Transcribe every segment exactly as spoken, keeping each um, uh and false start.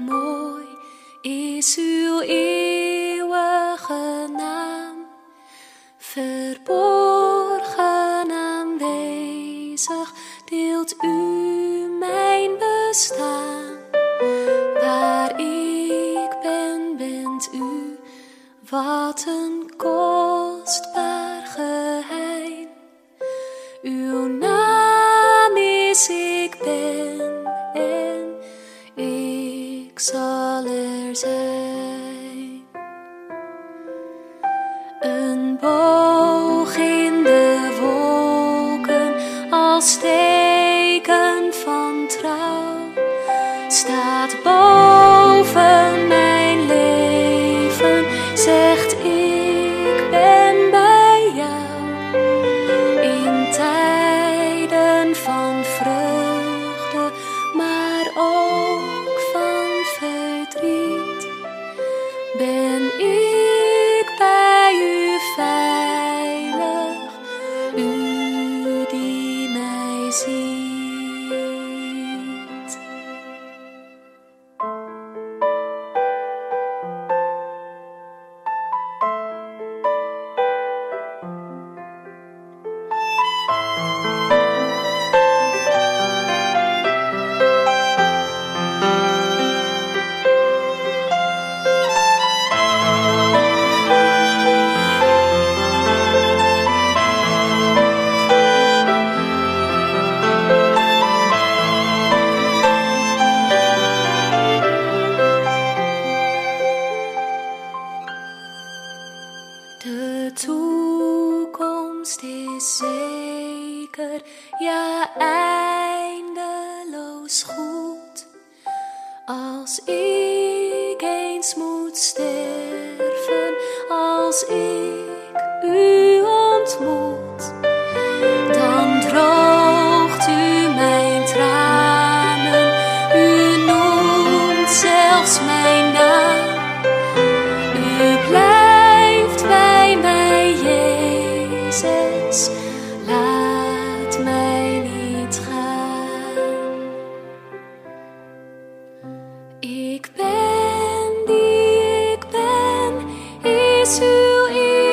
mooi is uw eeuwige naam, verborgen aanwezig deelt u mijn bestaan. Waar ik ben, bent u, wat een kostbaar geheim. Uw naam is ik ben en ik zal er zijn. Een boog in de wolken als teken van trouw staat boven mijn leven, zegt ik ben bij jou. In tijden van vreugde, maar ook van verdriet, ben ik bij u veilig, u die mij ziet. De toekomst is zeker, ja eindeloos goed. Als ik eens moet sterven, als ik u ontmoet, dan droogt u mijn tranen, u noemt zelfs mijn naam. U blijft bij mij, Jezus, laat mij niet gaan. Ik ben die ik ben, is uw eer.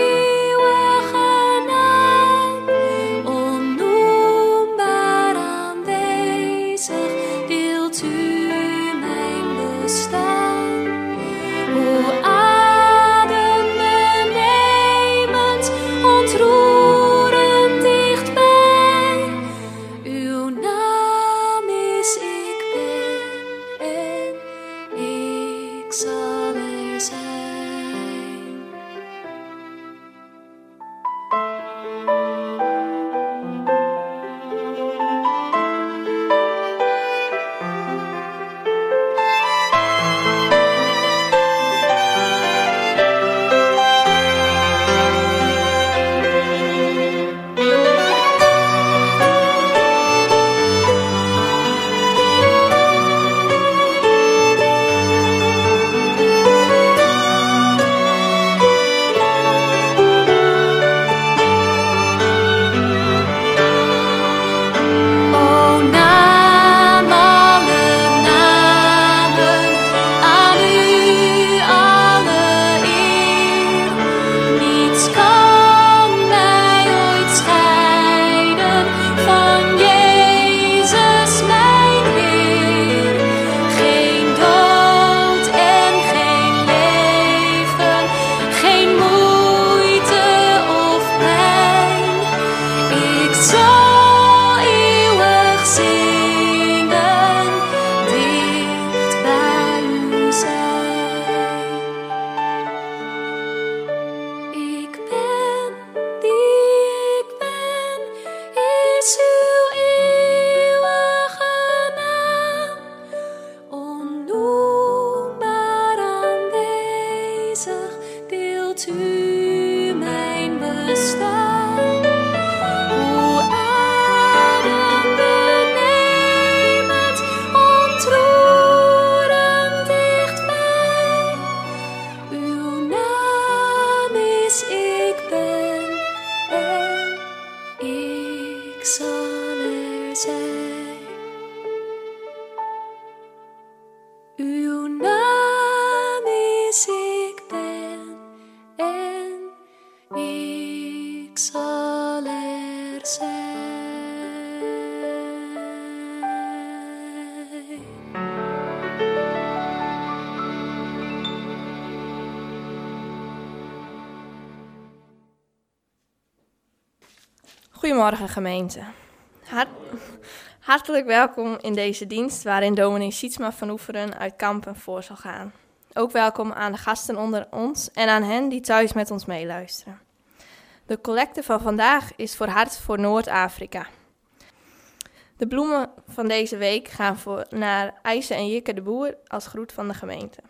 Goedemorgen gemeente. Hart, hartelijk welkom in deze dienst waarin dominee Sietsma van Oeferen uit Kampen voor zal gaan. Ook welkom aan de gasten onder ons en aan hen die thuis met ons meeluisteren. De collecte van vandaag is voor Hart voor Noord-Afrika. De bloemen van deze week gaan voor, naar IJse en Jikke de Boer als groet van de gemeente.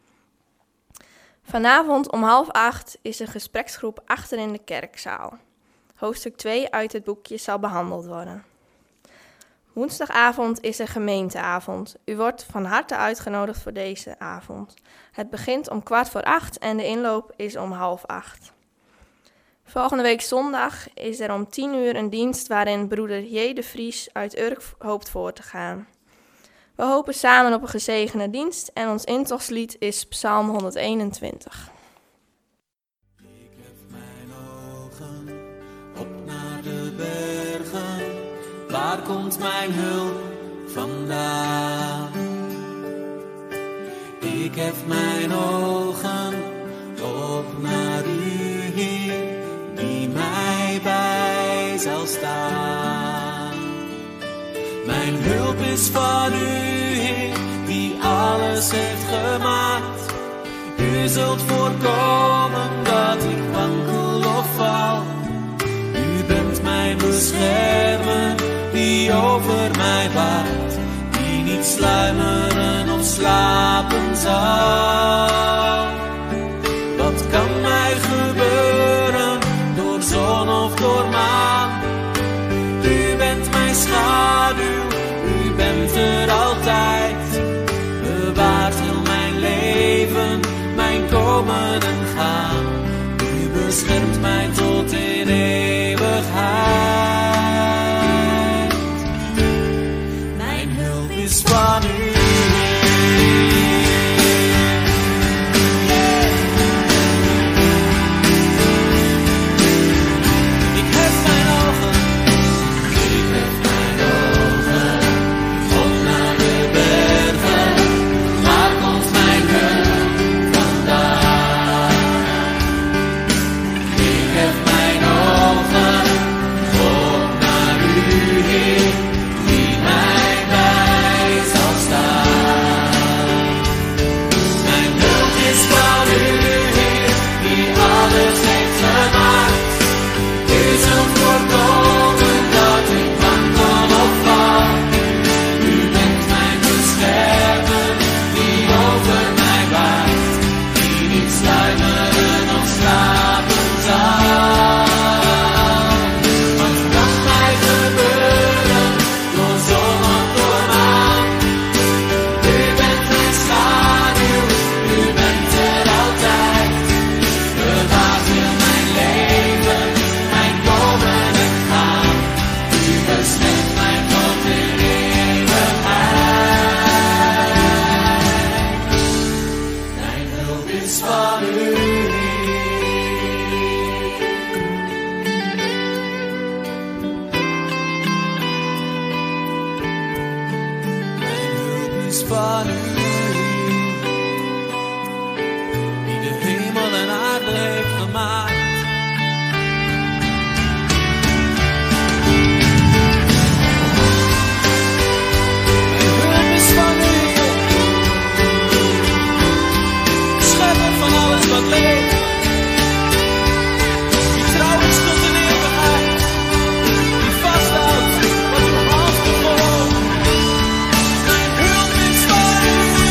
Vanavond om half acht is een gespreksgroep achter in de kerkzaal. Hoofdstuk twee uit het boekje zal behandeld worden. Woensdagavond is er gemeenteavond. U wordt van harte uitgenodigd voor deze avond. Het begint om kwart voor acht en de inloop is om half acht. Volgende week zondag is er om tien uur een dienst waarin broeder J. de Vries uit Urk hoopt voor te gaan. We hopen samen op een gezegende dienst en ons intochtslied is Psalm honderdeenentwintig. Ik hef mijn ogen op naar de bergen, waar komt mijn hulp vandaan? Ik hef mijn ogen op naar u, Heer, die mij bij zal staan. Mijn hulp is van u, Heer, die alles heeft gemaakt. U zult voorkomen dat ik wankel of val. U bent mijn beschermer, die over mij waakt, die niet sluimeren of slapen zal. Wat kan mij gebeuren, door zon of door maan? U bent mijn schaduw, u bent er altijd. Bewaart heel mijn leven, mijn komen en gaan. U beschermt mij tot in eeuwigheid. Mijn hulp is van u. Mijn hulp is van u.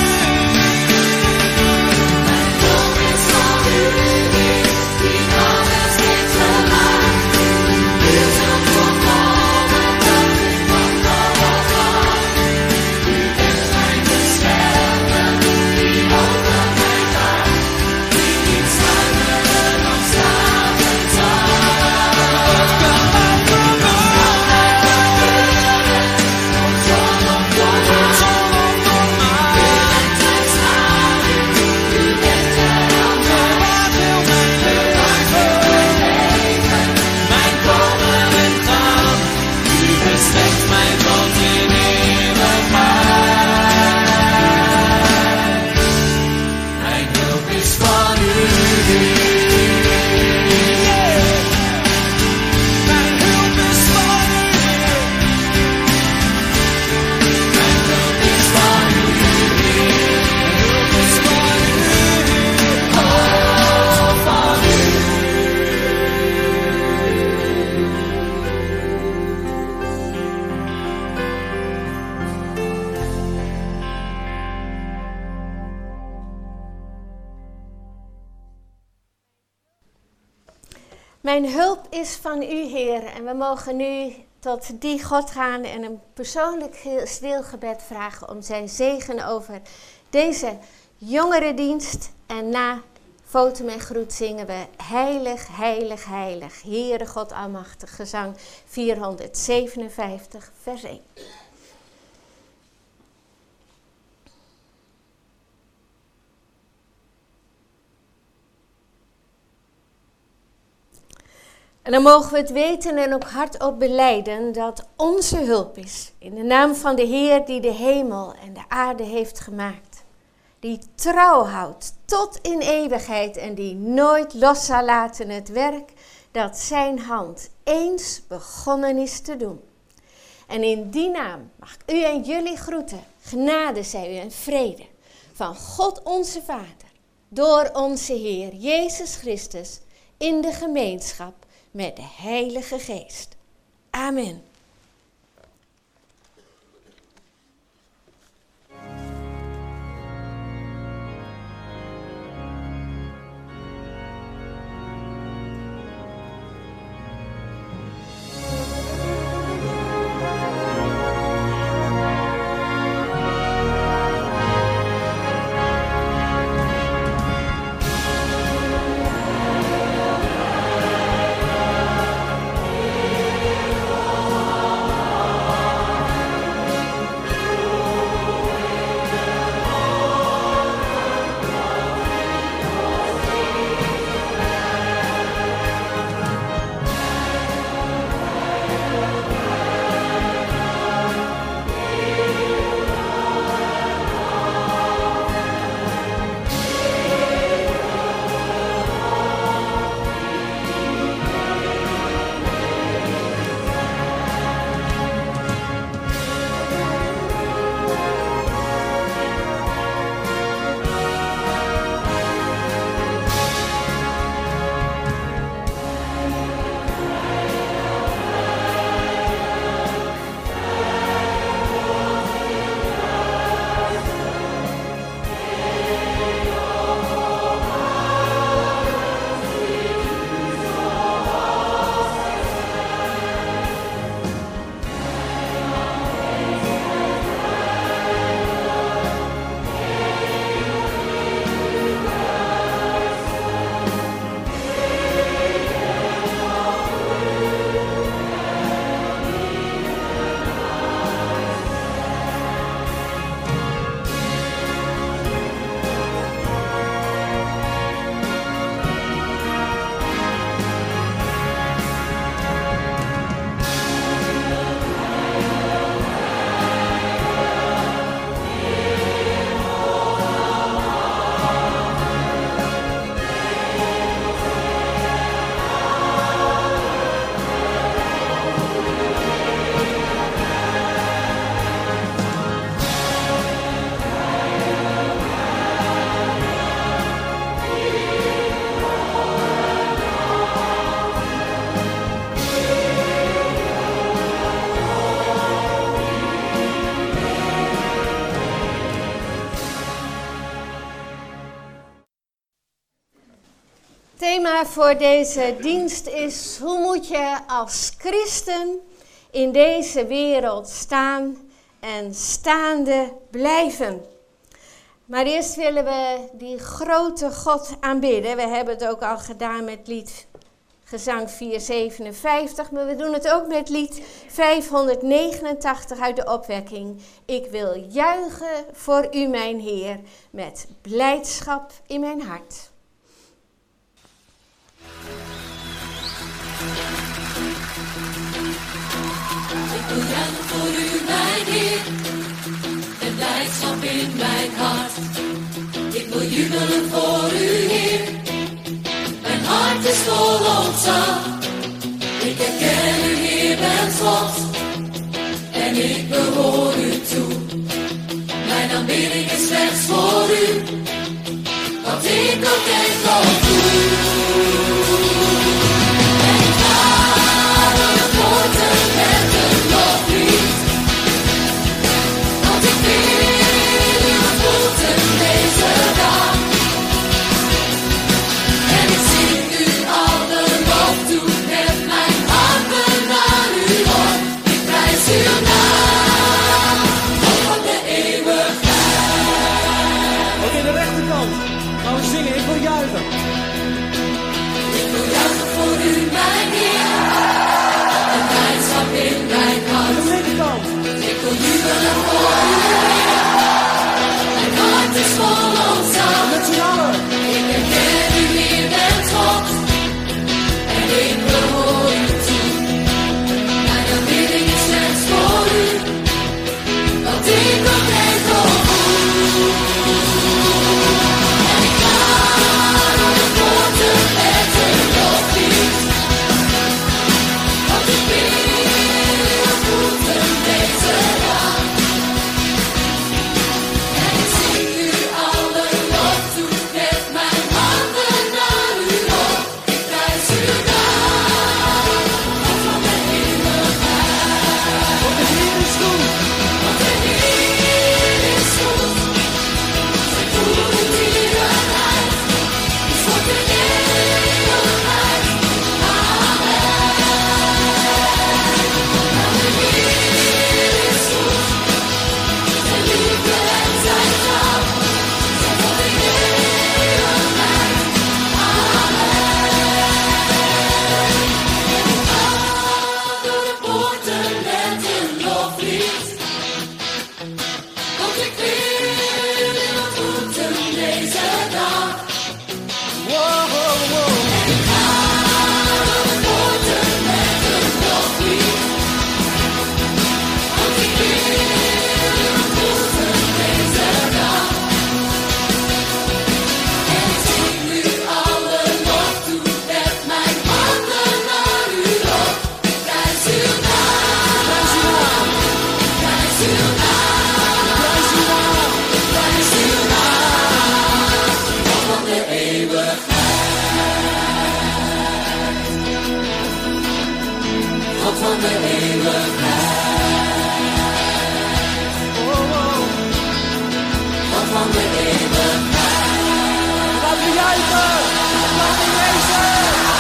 Mijn hulp is van u, Heer. En we mogen nu tot die God gaan en een persoonlijk stilgebed vragen om zijn zegen over deze jongerendienst. En na fotum en groet zingen we heilig, heilig, heilig. Heere God almachtig, gezang vierhonderdzevenenvijftig, vers één. En dan mogen we het weten en ook hardop belijden dat onze hulp is. In de naam van de Heer die de hemel en de aarde heeft gemaakt. Die trouw houdt tot in eeuwigheid en die nooit los zal laten het werk dat zijn hand eens begonnen is te doen. En in die naam mag ik u en jullie groeten. Genade zij u en vrede van God onze Vader. Door onze Heer Jezus Christus in de gemeenschap met de Heilige Geest. Amen. Thema voor deze dienst is: hoe moet je als christen in deze wereld staan en staande blijven? Maar eerst willen we die grote God aanbidden. We hebben het ook al gedaan met lied gezang vierhonderdzevenenvijftig, maar we doen het ook met lied vijfhonderdnegenentachtig uit de opwekking. Ik wil juichen voor u, mijn Heer, met blijdschap in mijn hart. Ik wil juichen voor u, mijn Heer, met blijdschap in mijn hart. Ik wil jubelen voor u, Heer, mijn hart is vol ontzag. Ik herken u, Heer, bent God, en ik behoor u toe. Mijn aanbidding is slechts voor u, wat ik ook denk of doe. En ik ga door de poorten met een loflied. Want ik wil u ontmoeten deze dag. Wow, wow, wow. En ik ga de poorten met een loflied. Want ik wil u ontmoeten deze dag. En ik zing nu alle lof toe met mijn handen naar u op. Prijs uw naam, Prijs uw naam, prijs uw naam, prijs uw naam. prijs uw naam. God van de eeuwigheid. God van de eeuwigheid. Oh, oh. God van de eeuwigheid. Laten we juichen. Laten we lezen.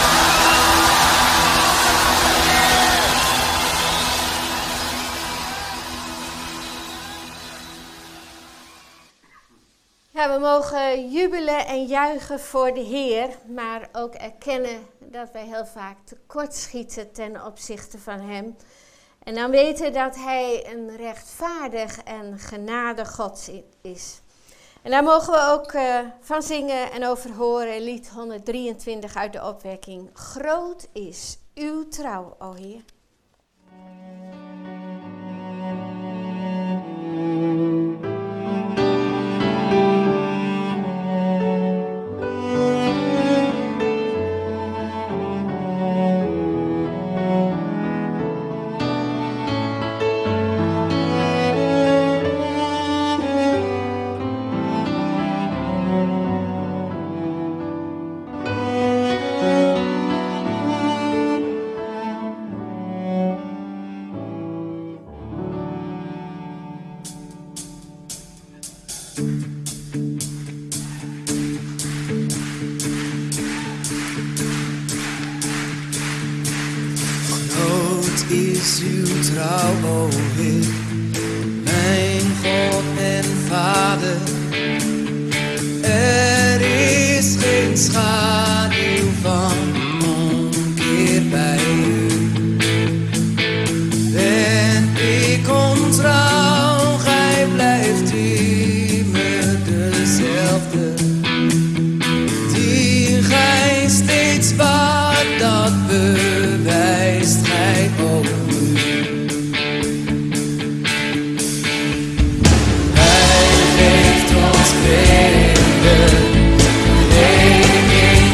Ja, we mogen jubelen en juichen voor de Heer, maar ook erkennen dat wij heel vaak tekortschieten ten opzichte van Hem. En dan weten dat Hij een rechtvaardig en genadig God is. En daar mogen we ook uh, van zingen en over horen, lied honderddrieëntwintig uit de opwekking. Groot is uw trouw, o Heer. Groot is uw trouw, o Heer, mijn God en Vader. Er is geen schaduw van omkeer bij u. Ben ik ontrouw, gij blijft immer dezelfde. Die gij steeds waart, dat bewijst gij ook nu. Hij geeft ons vrede, vergeving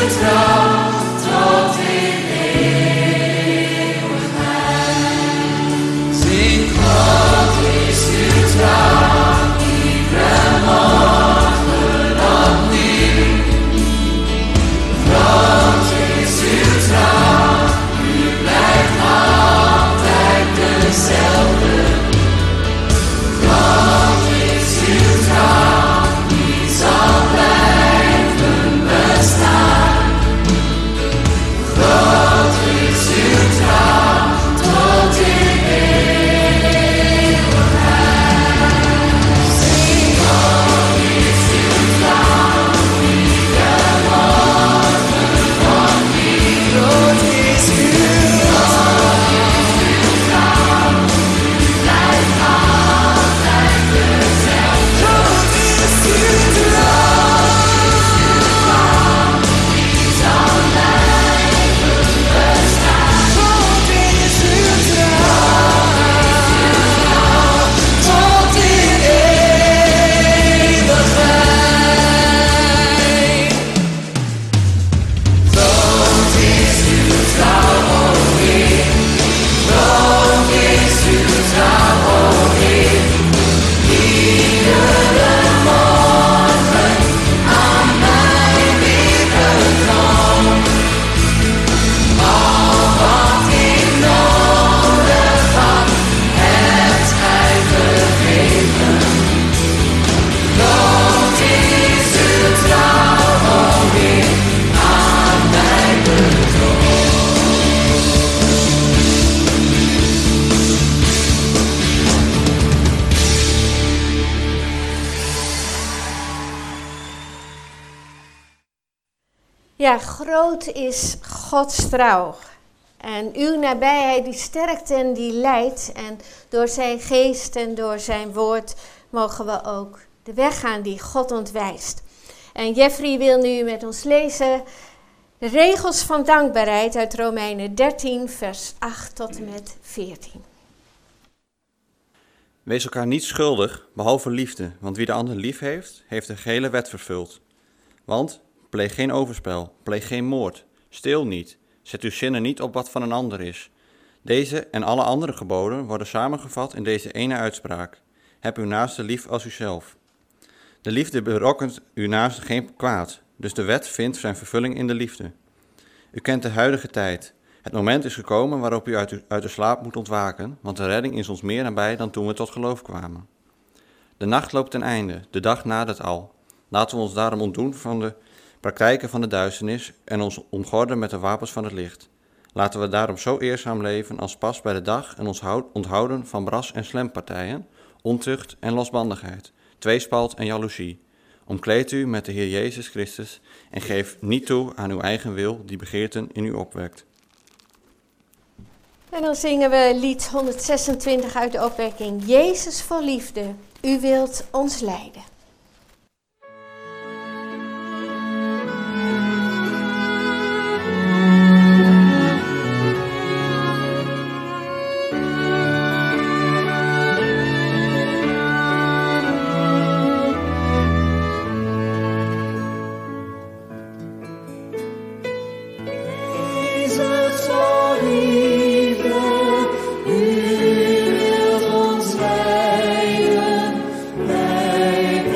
trouw tot in eeuwigheid. Zing, God is uw trouw, iedere morgen opnieuw. God is uw trouw, u blijft altijd dezelfde. God is uw trouw, die zal blijven bestaan. God is uw trouw tot in eeuwigheid. Zing, God is uw trouw, iedere morgen opnieuw. God is uw trouw, u blijft altijd dezelfde. God is uw trouw, die zal blijven bestaan. God is uw trouw tot in eeuwigheid. God is uw trouw, o Heer. God is uw trouw, o Heer. Iedere morgen aan mij weer gekomen. Al wat ik nodig had, hebt Gij gegeven. God is uw trouw, o Heer, aan mij betoond. Ja, groot is Gods trouw. En uw nabijheid die sterkt en die leidt. En door zijn geest en door zijn woord mogen we ook de weg gaan die God ontwijst. En Jeffrey wil nu met ons lezen de regels van dankbaarheid uit Romeinen dertien, vers acht tot en met veertien. Wees elkaar niet schuldig, behalve liefde, want wie de ander lief heeft, heeft de gehele wet vervuld. Want pleeg geen overspel, pleeg geen moord, steel niet, zet uw zinnen niet op wat van een ander is. Deze en alle andere geboden worden samengevat in deze ene uitspraak: heb uw naaste lief als uzelf. De liefde berokkent uw naaste geen kwaad, dus de wet vindt zijn vervulling in de liefde. U kent de huidige tijd. Het moment is gekomen waarop u uit, u uit de slaap moet ontwaken, want de redding is ons meer nabij dan toen we tot geloof kwamen. De nacht loopt ten einde, de dag nadert al. Laten we ons daarom ontdoen van de praktijken van de duisternis en ons omgorden met de wapens van het licht. Laten we daarom zo eerzaam leven als past bij de dag en ons onthouden van bras- en slempartijen, ontucht en losbandigheid, tweespalt en jaloezie. Omkleed u met de Heer Jezus Christus en geef niet toe aan uw eigen wil die begeerten in u opwekt. En dan zingen we lied honderdzesentwintig uit de opwekking. Jezus vol liefde, u wilt ons leiden. Leiden,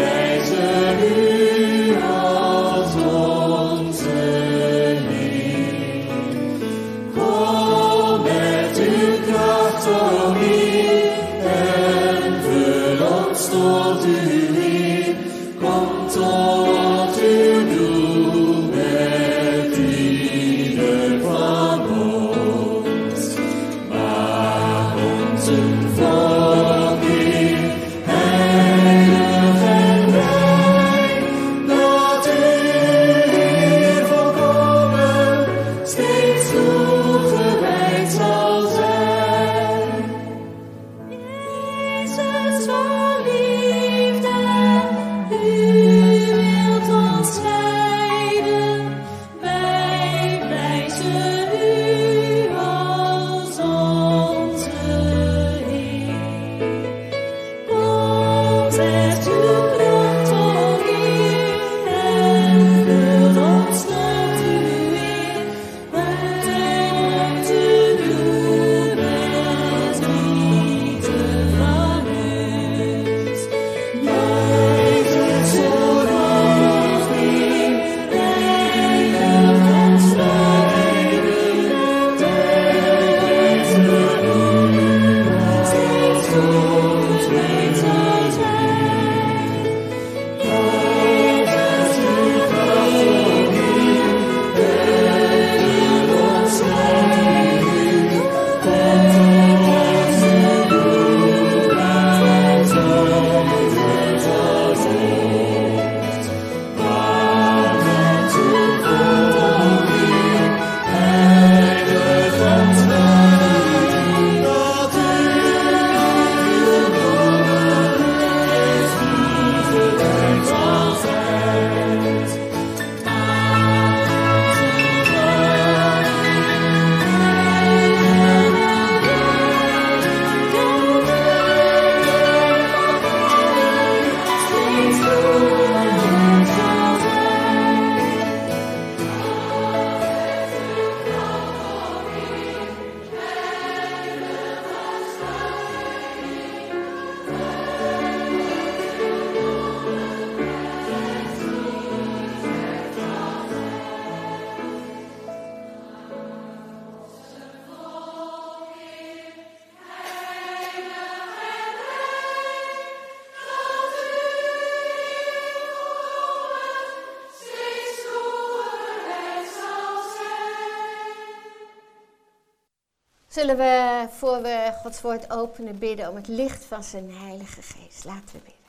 Zullen we, voor we Gods woord openen, bidden om het licht van zijn Heilige Geest. Laten we bidden.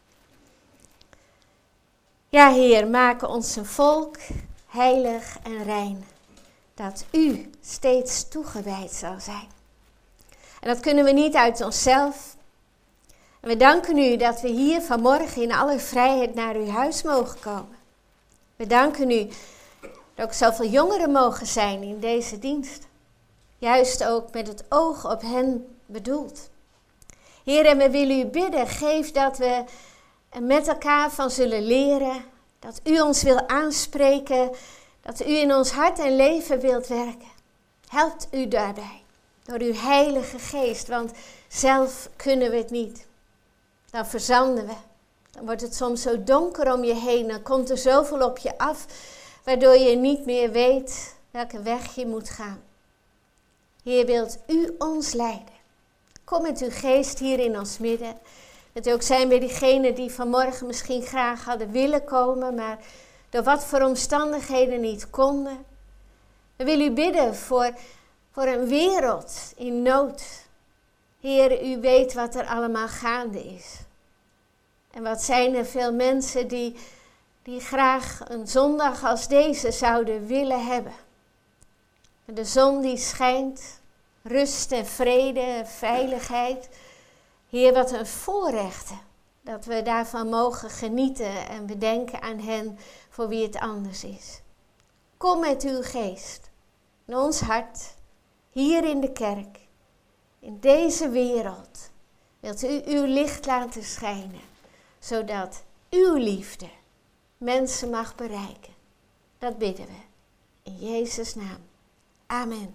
Ja, Heer, maak ons een volk heilig en rein, dat u steeds toegewijd zal zijn. En dat kunnen we niet uit onszelf. En we danken u dat we hier vanmorgen in alle vrijheid naar uw huis mogen komen. We danken u dat ook zoveel jongeren mogen zijn in deze dienst. Juist ook met het oog op hen bedoeld. Heer, en we willen u bidden, geef dat we met elkaar van zullen leren. Dat u ons wil aanspreken, dat u in ons hart en leven wilt werken. Helpt u daarbij, door uw Heilige Geest, want zelf kunnen we het niet. Dan verzanden we. Dan wordt het soms zo donker om je heen, dan komt er zoveel op je af, waardoor je niet meer weet welke weg je moet gaan. Heer, wilt u ons leiden? Kom met uw geest hier in ons midden. Het ook zijn bij diegenen die vanmorgen misschien graag hadden willen komen, maar door wat voor omstandigheden niet konden. We willen u bidden voor, voor een wereld in nood. Heer, u weet wat er allemaal gaande is. En wat zijn er veel mensen die, die graag een zondag als deze zouden willen hebben. En de zon die schijnt, rust en vrede en veiligheid. Heer, wat een voorrecht dat we daarvan mogen genieten en we denken aan hen voor wie het anders is. Kom met uw geest in ons hart, hier in de kerk, in deze wereld. Wilt u uw licht laten schijnen, zodat uw liefde mensen mag bereiken. Dat bidden we in Jezus' naam. Amen.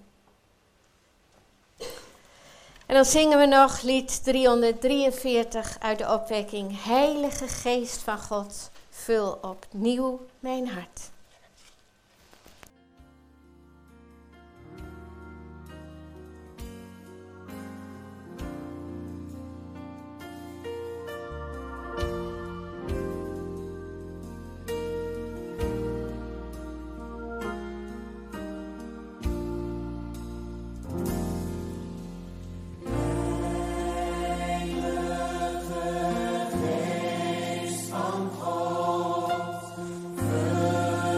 En dan zingen we nog lied driehonderddrieënveertig uit de opwekking. Heilige Geest van God, vul opnieuw mijn hart. Van God,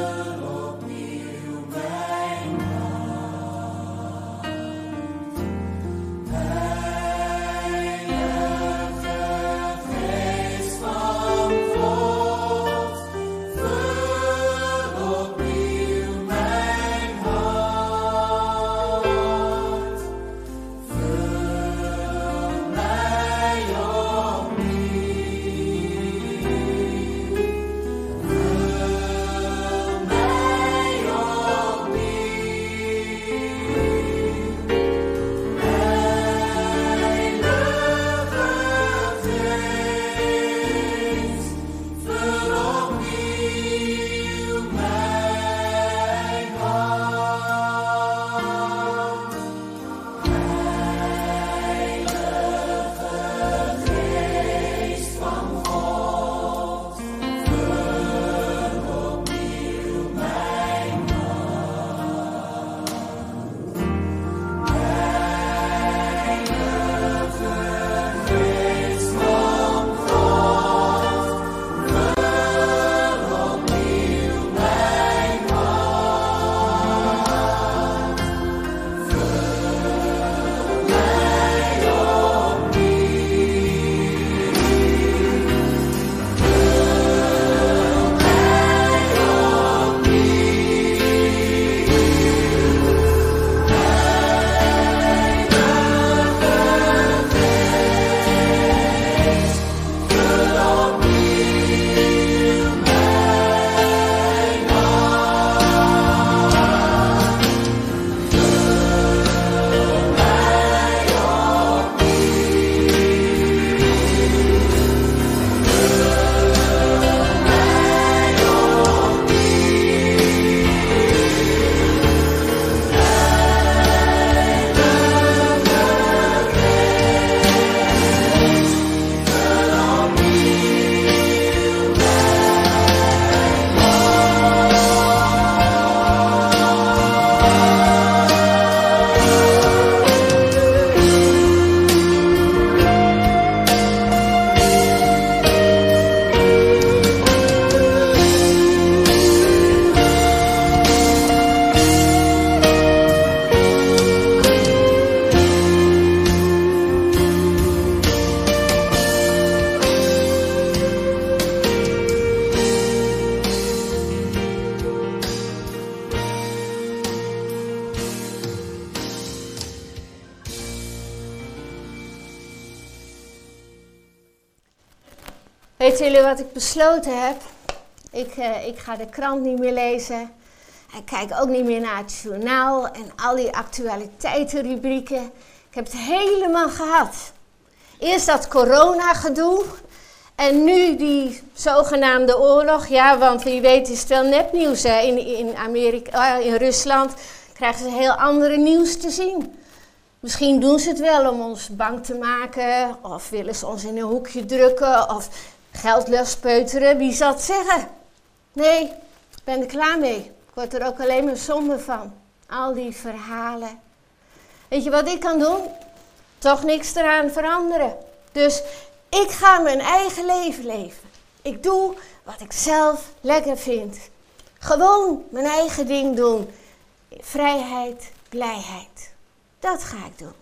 Weten jullie wat ik besloten heb? Ik, uh, ik ga de krant niet meer lezen. Ik kijk ook niet meer naar het journaal en al die actualiteitenrubrieken. Ik heb het helemaal gehad. Eerst dat corona-gedoe en nu die zogenaamde oorlog. Ja, want wie weet is het wel nepnieuws. Hè? In, in, Amerika, in Rusland krijgen ze heel andere nieuws te zien. Misschien doen ze het wel om ons bang te maken, of willen ze ons in een hoekje drukken, of geld lospeuteren. Wie zal het zeggen? Nee, ik ben er klaar mee. Ik word er ook alleen maar somber van. Al die verhalen. Weet je wat ik kan doen? Toch niks eraan veranderen. Dus ik ga mijn eigen leven leven. Ik doe wat ik zelf lekker vind. Gewoon mijn eigen ding doen. Vrijheid, blijheid. Dat ga ik doen.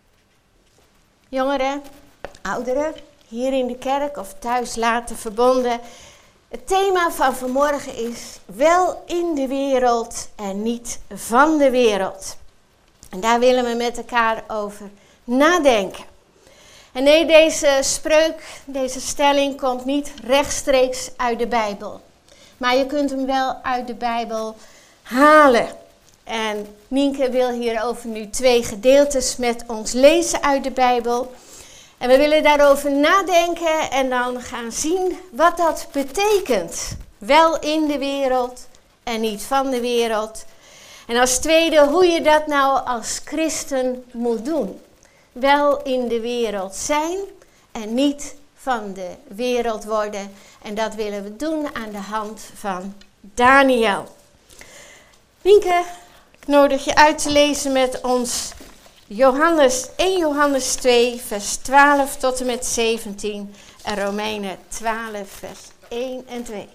Jongeren, ouderen, hier in de kerk of thuis later verbonden. Het thema van vanmorgen is wel in de wereld en niet van de wereld. En daar willen we met elkaar over nadenken. En nee, deze spreuk, deze stelling komt niet rechtstreeks uit de Bijbel. Maar je kunt hem wel uit de Bijbel halen. En Nienke wil hierover nu twee gedeeltes met ons lezen uit de Bijbel. En we willen daarover nadenken en dan gaan zien wat dat betekent. Wel in de wereld en niet van de wereld. En als tweede hoe je dat nou als christen moet doen. Wel in de wereld zijn en niet van de wereld worden. En dat willen we doen aan de hand van Daniel. Nienke, ik nodig je uit te lezen met ons Johannes, eerste Johannes twee, vers twaalf tot en met zeventien. En Romeinen twaalf, vers één en twee.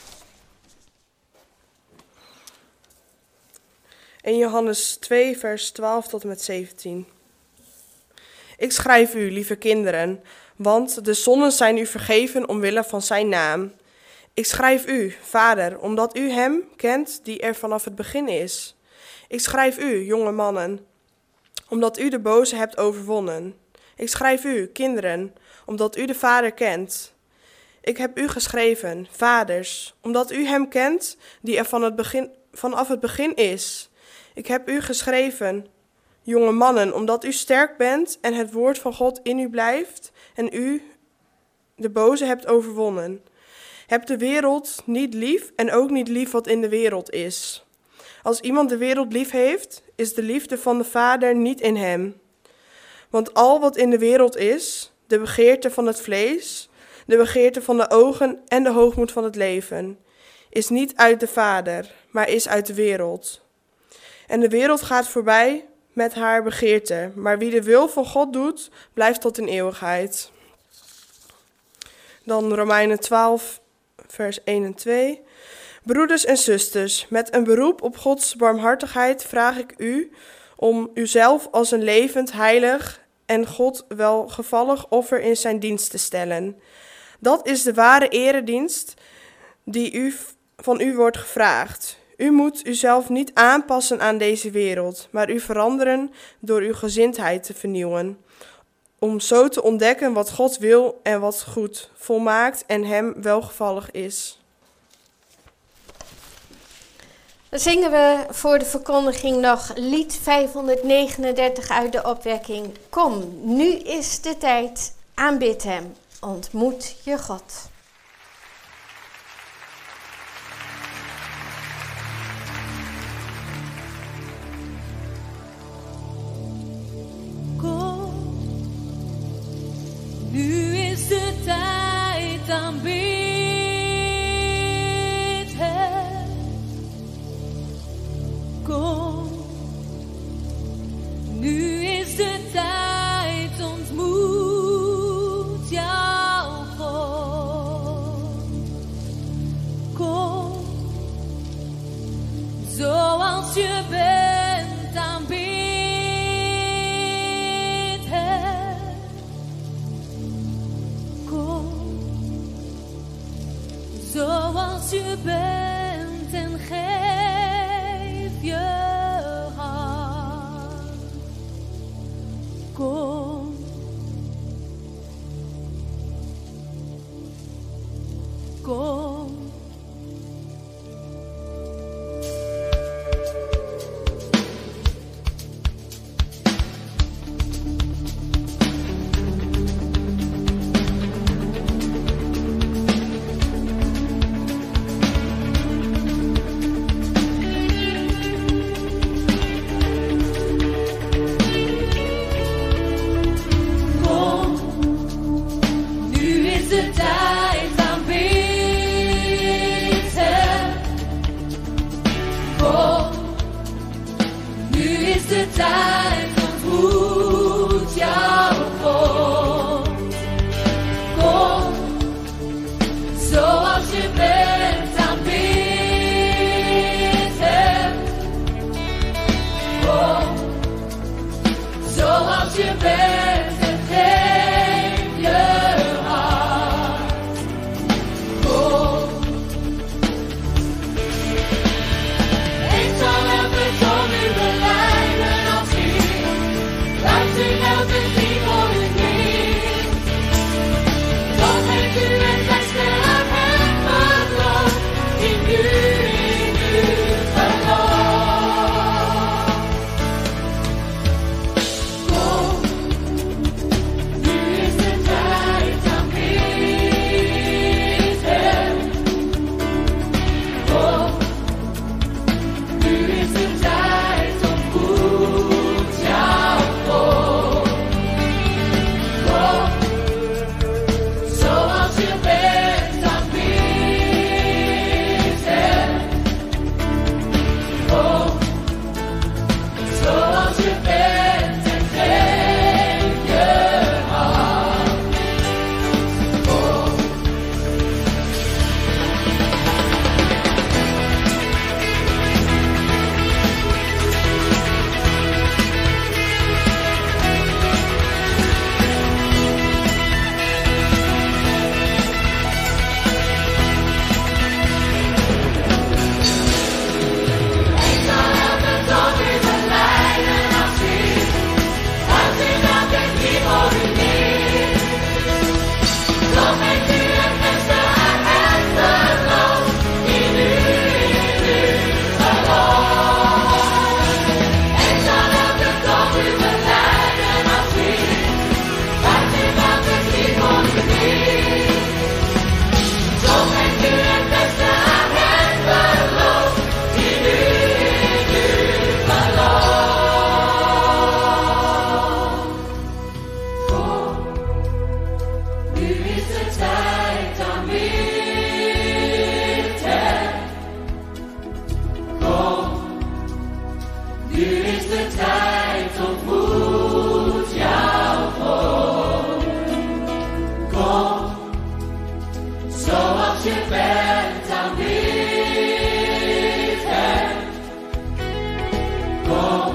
eerste Johannes twee, vers twaalf tot en met zeventien. Ik schrijf u, lieve kinderen, want de zonden zijn u vergeven omwille van zijn naam. Ik schrijf u, vader, omdat u hem kent die er vanaf het begin is. Ik schrijf u, jonge mannen, omdat u de boze hebt overwonnen. Ik schrijf u, kinderen, omdat u de Vader kent. Ik heb u geschreven, vaders, omdat u hem kent die er van het begin, vanaf het begin is. Ik heb u geschreven, jonge mannen, omdat u sterk bent en het woord van God in u blijft en u de boze hebt overwonnen. Heb de wereld niet lief en ook niet lief wat in de wereld is. Als iemand de wereld lief heeft, is de liefde van de Vader niet in hem. Want al wat in de wereld is, de begeerte van het vlees, de begeerte van de ogen en de hoogmoed van het leven, is niet uit de Vader, maar is uit de wereld. En de wereld gaat voorbij met haar begeerte, maar wie de wil van God doet, blijft tot in eeuwigheid. Dan Romeinen twaalf, vers één en twee. Broeders en zusters, met een beroep op Gods barmhartigheid vraag ik u om uzelf als een levend, heilig en God welgevallig offer in zijn dienst te stellen. Dat is de ware eredienst die u, van u wordt gevraagd. U moet uzelf niet aanpassen aan deze wereld, maar u veranderen door uw gezindheid te vernieuwen, om zo te ontdekken wat God wil en wat goed, volmaakt en hem welgevallig is. Dan zingen we voor de verkondiging nog lied vijfhonderdnegenendertig uit de opwekking. Kom, nu is de tijd, aanbid hem, ontmoet je God. Kom, nu is de tijd, aanbid hem. Kom, nu is de tijd, ontmoet jouw God. Kom, zoals je bent, aanbid hem. Kom, zoals je bent en geef je hart. Kom, tijd ontmoet jouw God. Kom, zoals je bent, aanbid hem. Kom, zoals je bent, en geef je hart. Kom, ik zal elke toon u belijden als Heer. Luidt u elke knie voor u neer. Dan heeft u het beste aan hem verloofd, die nu in u gelooft. Kom, nu is de tijd, aanbid hem. Kom, nu is de tijd, ontmoet jouw God. Kom, zoals je bent, aanbid hem. Kom, zoals je bent, en geef je hart. Kom. Ik zal elke toon u belijden als Heer. Luidt u elke knie voor u neer. Dan heeft u het beste aan hem verloofd, die nu in u gelooft. Ik zal elke toon u belijden als Heer. Luidt u elke knie voor u neer. Dan heeft u het beste aan hem verloofd, die nu in u gelooft. Kom, nu is de tijd, aanbid hem. Kom, nu is de tijd, ontmoet jouw God. Kom, zoals je bent, aanbid hem. Kom,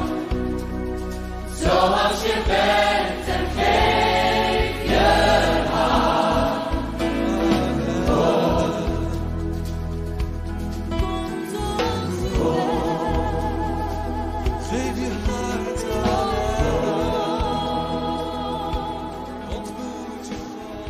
zoals je bent, en geef je hart. Geef je hart aan hem. Ontmoet je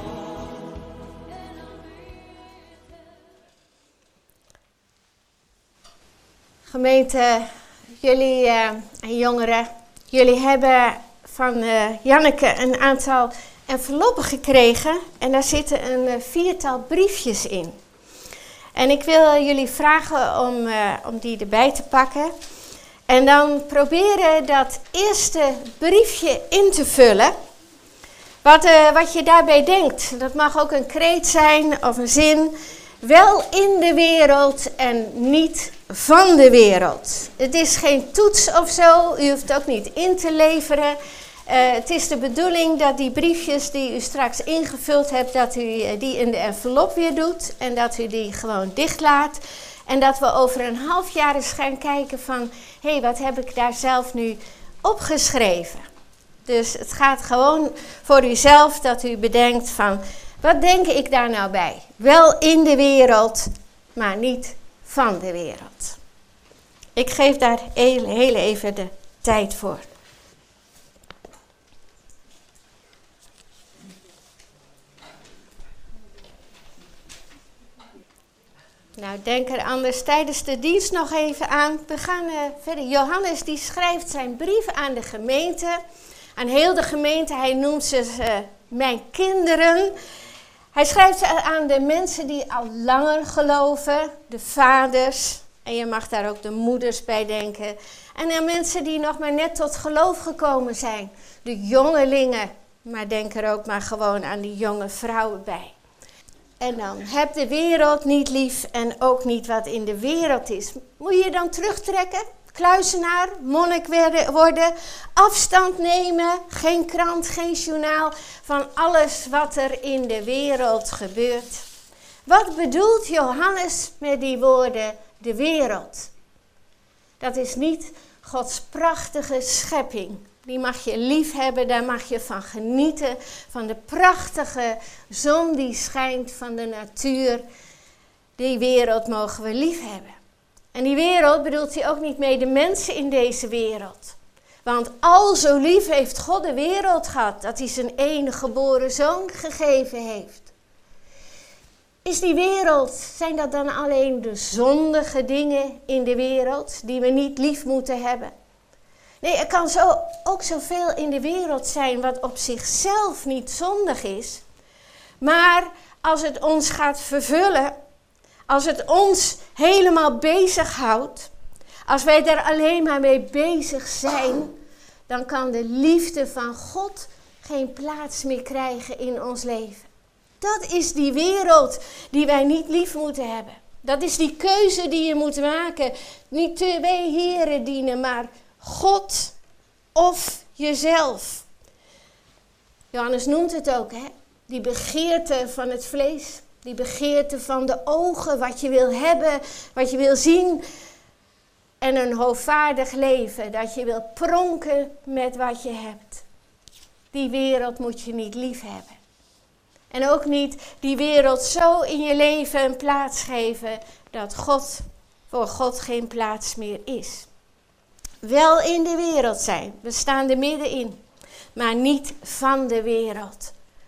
Gemeente, jullie eh, en jongeren, jullie hebben van eh, Janneke een aantal enveloppen gekregen en daar zitten een eh, viertal briefjes in. En ik wil jullie vragen om, eh, om die erbij te pakken en dan proberen dat eerste briefje in te vullen. Wat, eh, wat je daarbij denkt, dat mag ook een kreet zijn of een zin. Wel in de wereld en niet van de wereld. Het is geen toets of zo, u hoeft ook niet in te leveren. Uh, het is de bedoeling dat die briefjes die u straks ingevuld hebt, dat u uh, die in de envelop weer doet. En dat u die gewoon dichtlaat. En dat we over een half jaar eens gaan kijken van, hé, hey, wat heb ik daar zelf nu opgeschreven? Dus het gaat gewoon voor uzelf dat u bedenkt van, wat denk ik daar nou bij? Wel in de wereld, maar niet van de wereld. Ik geef daar heel, heel even de tijd voor. Nou, denk er anders tijdens de dienst nog even aan. We gaan uh, verder. Johannes die schrijft zijn brief aan de gemeente. Aan heel de gemeente. Hij noemt ze uh, mijn kinderen. Hij schrijft ze aan de mensen die al langer geloven. De vaders. En je mag daar ook de moeders bij denken. En aan mensen die nog maar net tot geloof gekomen zijn. De jongelingen. Maar denk er ook maar gewoon aan die jonge vrouwen bij. En dan, heb de wereld niet lief en ook niet wat in de wereld is. Moet je je dan terugtrekken? kluizenaar, monnik worden, afstand nemen, geen krant, geen journaal van alles wat er in de wereld gebeurt. Wat bedoelt Johannes met die woorden, de wereld? Dat is niet Gods prachtige schepping. Die mag je lief hebben, daar mag je van genieten, van de prachtige zon die schijnt, van de natuur. Die wereld mogen we lief hebben. En die wereld bedoelt hij ook niet mee de mensen in deze wereld. Want al zo lief heeft God de wereld gehad, dat hij zijn enige geboren zoon gegeven heeft. Is die wereld, zijn dat dan alleen de zondige dingen in de wereld die we niet lief moeten hebben? Nee, er kan zo, ook zoveel in de wereld zijn wat op zichzelf niet zondig is. Maar als het ons gaat vervullen, als het ons helemaal bezighoudt, als wij daar alleen maar mee bezig zijn, dan kan de liefde van God geen plaats meer krijgen in ons leven. Dat is die wereld die wij niet lief moeten hebben. Dat is die keuze die je moet maken. Niet twee heren dienen, maar God of jezelf. Johannes noemt het ook, hè? Die begeerte van het vlees. Die begeerte van de ogen, wat je wil hebben, wat je wil zien. En een hoogvaardig leven, dat je wil pronken met wat je hebt. Die wereld moet je niet lief hebben. En ook niet die wereld zo in je leven een plaats geven dat God, voor God geen plaats meer is. Wel in de wereld zijn, we staan er middenin, maar niet van de wereld.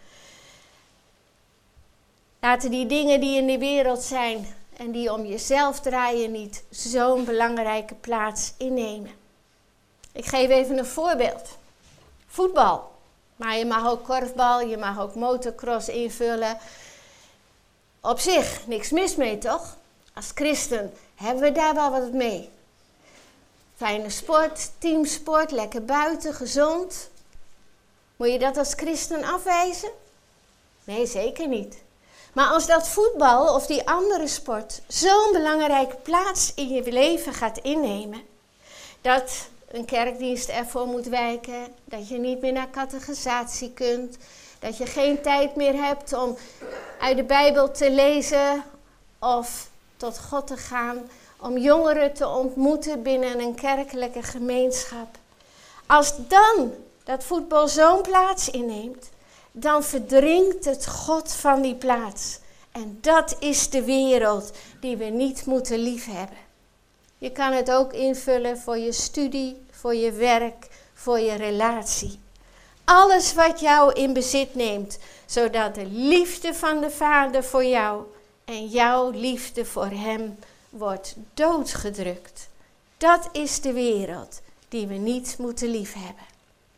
Laten die dingen die in de wereld zijn en die om jezelf draaien niet zo'n belangrijke plaats innemen. Ik geef even een voorbeeld. Voetbal. Maar je mag ook korfbal, je mag ook motocross invullen. Op zich, niks mis mee toch? Als christen hebben we daar wel wat mee. Fijne sport, teamsport, lekker buiten, gezond. Moet je dat als christen afwijzen? Nee, zeker niet. Maar als dat voetbal of die andere sport zo'n belangrijke plaats in je leven gaat innemen, dat een kerkdienst ervoor moet wijken, dat je niet meer naar catechisatie kunt, dat je geen tijd meer hebt om uit de Bijbel te lezen of tot God te gaan, om jongeren te ontmoeten binnen een kerkelijke gemeenschap. Als dan dat voetbal zo'n plaats inneemt, dan verdringt het God van die plaats. En dat is de wereld die we niet moeten liefhebben. Je kan het ook invullen voor je studie, voor je werk, voor je relatie. Alles wat jou in bezit neemt, zodat de liefde van de Vader voor jou en jouw liefde voor hem wordt doodgedrukt. Dat is de wereld die we niet moeten liefhebben.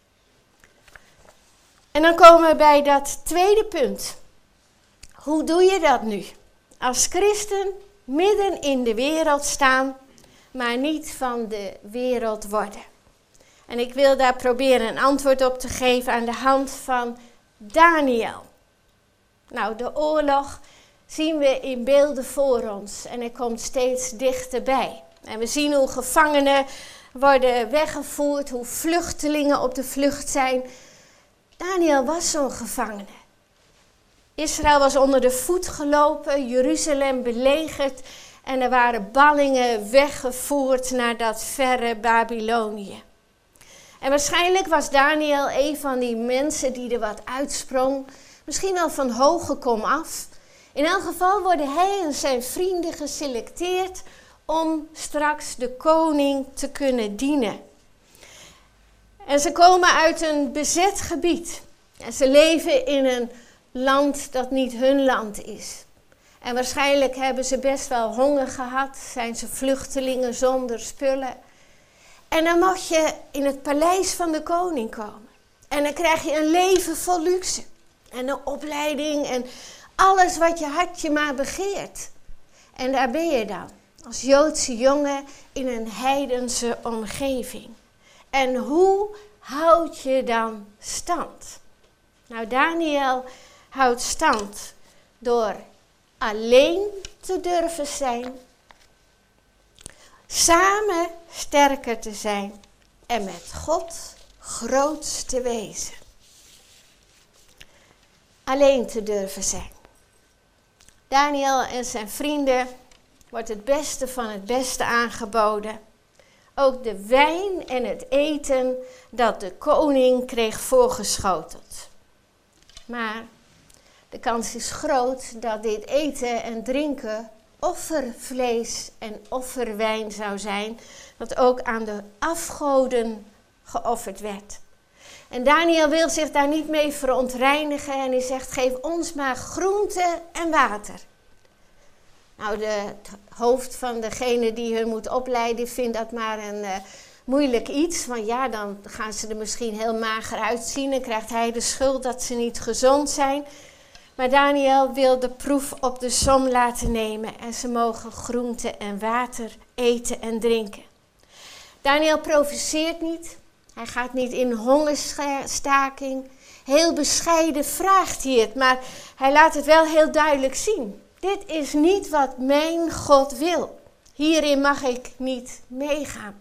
En dan komen we bij dat tweede punt. Hoe doe je dat nu? Als christen midden in de wereld staan, maar niet van de wereld worden. En ik wil daar proberen een antwoord op te geven aan de hand van Daniel. Nou, de oorlog zien we in beelden voor ons en hij komt steeds dichterbij. En we zien hoe gevangenen worden weggevoerd, hoe vluchtelingen op de vlucht zijn. Daniel was zo'n gevangene. Israël was onder de voet gelopen, Jeruzalem belegerd en er waren ballingen weggevoerd naar dat verre Babylonië. En waarschijnlijk was Daniel een van die mensen die er wat uitsprong, misschien wel van hoge kom af. In elk geval worden hij en zijn vrienden geselecteerd om straks de koning te kunnen dienen. En ze komen uit een bezet gebied. En ze leven in een land dat niet hun land is. En waarschijnlijk hebben ze best wel honger gehad. Zijn ze vluchtelingen zonder spullen. En dan mag je in het paleis van de koning komen. En dan krijg je een leven vol luxe. En een opleiding en alles wat je hartje maar begeert. En daar ben je dan. Als Joodse jongen in een heidense omgeving. En hoe houd je dan stand? Nou, Daniel houdt stand door alleen te durven zijn, samen sterker te zijn en met God groots te wezen. Alleen te durven zijn. Daniel en zijn vrienden wordt het beste van het beste aangeboden. Ook de wijn en het eten dat de koning kreeg voorgeschoteld. Maar de kans is groot dat dit eten en drinken offervlees en offerwijn zou zijn, dat ook aan de afgoden geofferd werd. En Daniel wil zich daar niet mee verontreinigen en hij zegt, geef ons maar groente en water. Nou, de, het hoofd van degene die hun moet opleiden vindt dat maar een uh, moeilijk iets. Want ja, dan gaan ze er misschien heel mager uitzien en krijgt hij de schuld dat ze niet gezond zijn. Maar Daniel wil de proef op de som laten nemen en ze mogen groente en water eten en drinken. Daniel provoceert niet, hij gaat niet in hongerstaking. Heel bescheiden vraagt hij het, maar hij laat het wel heel duidelijk zien. Dit is niet wat mijn God wil. Hierin mag ik niet meegaan.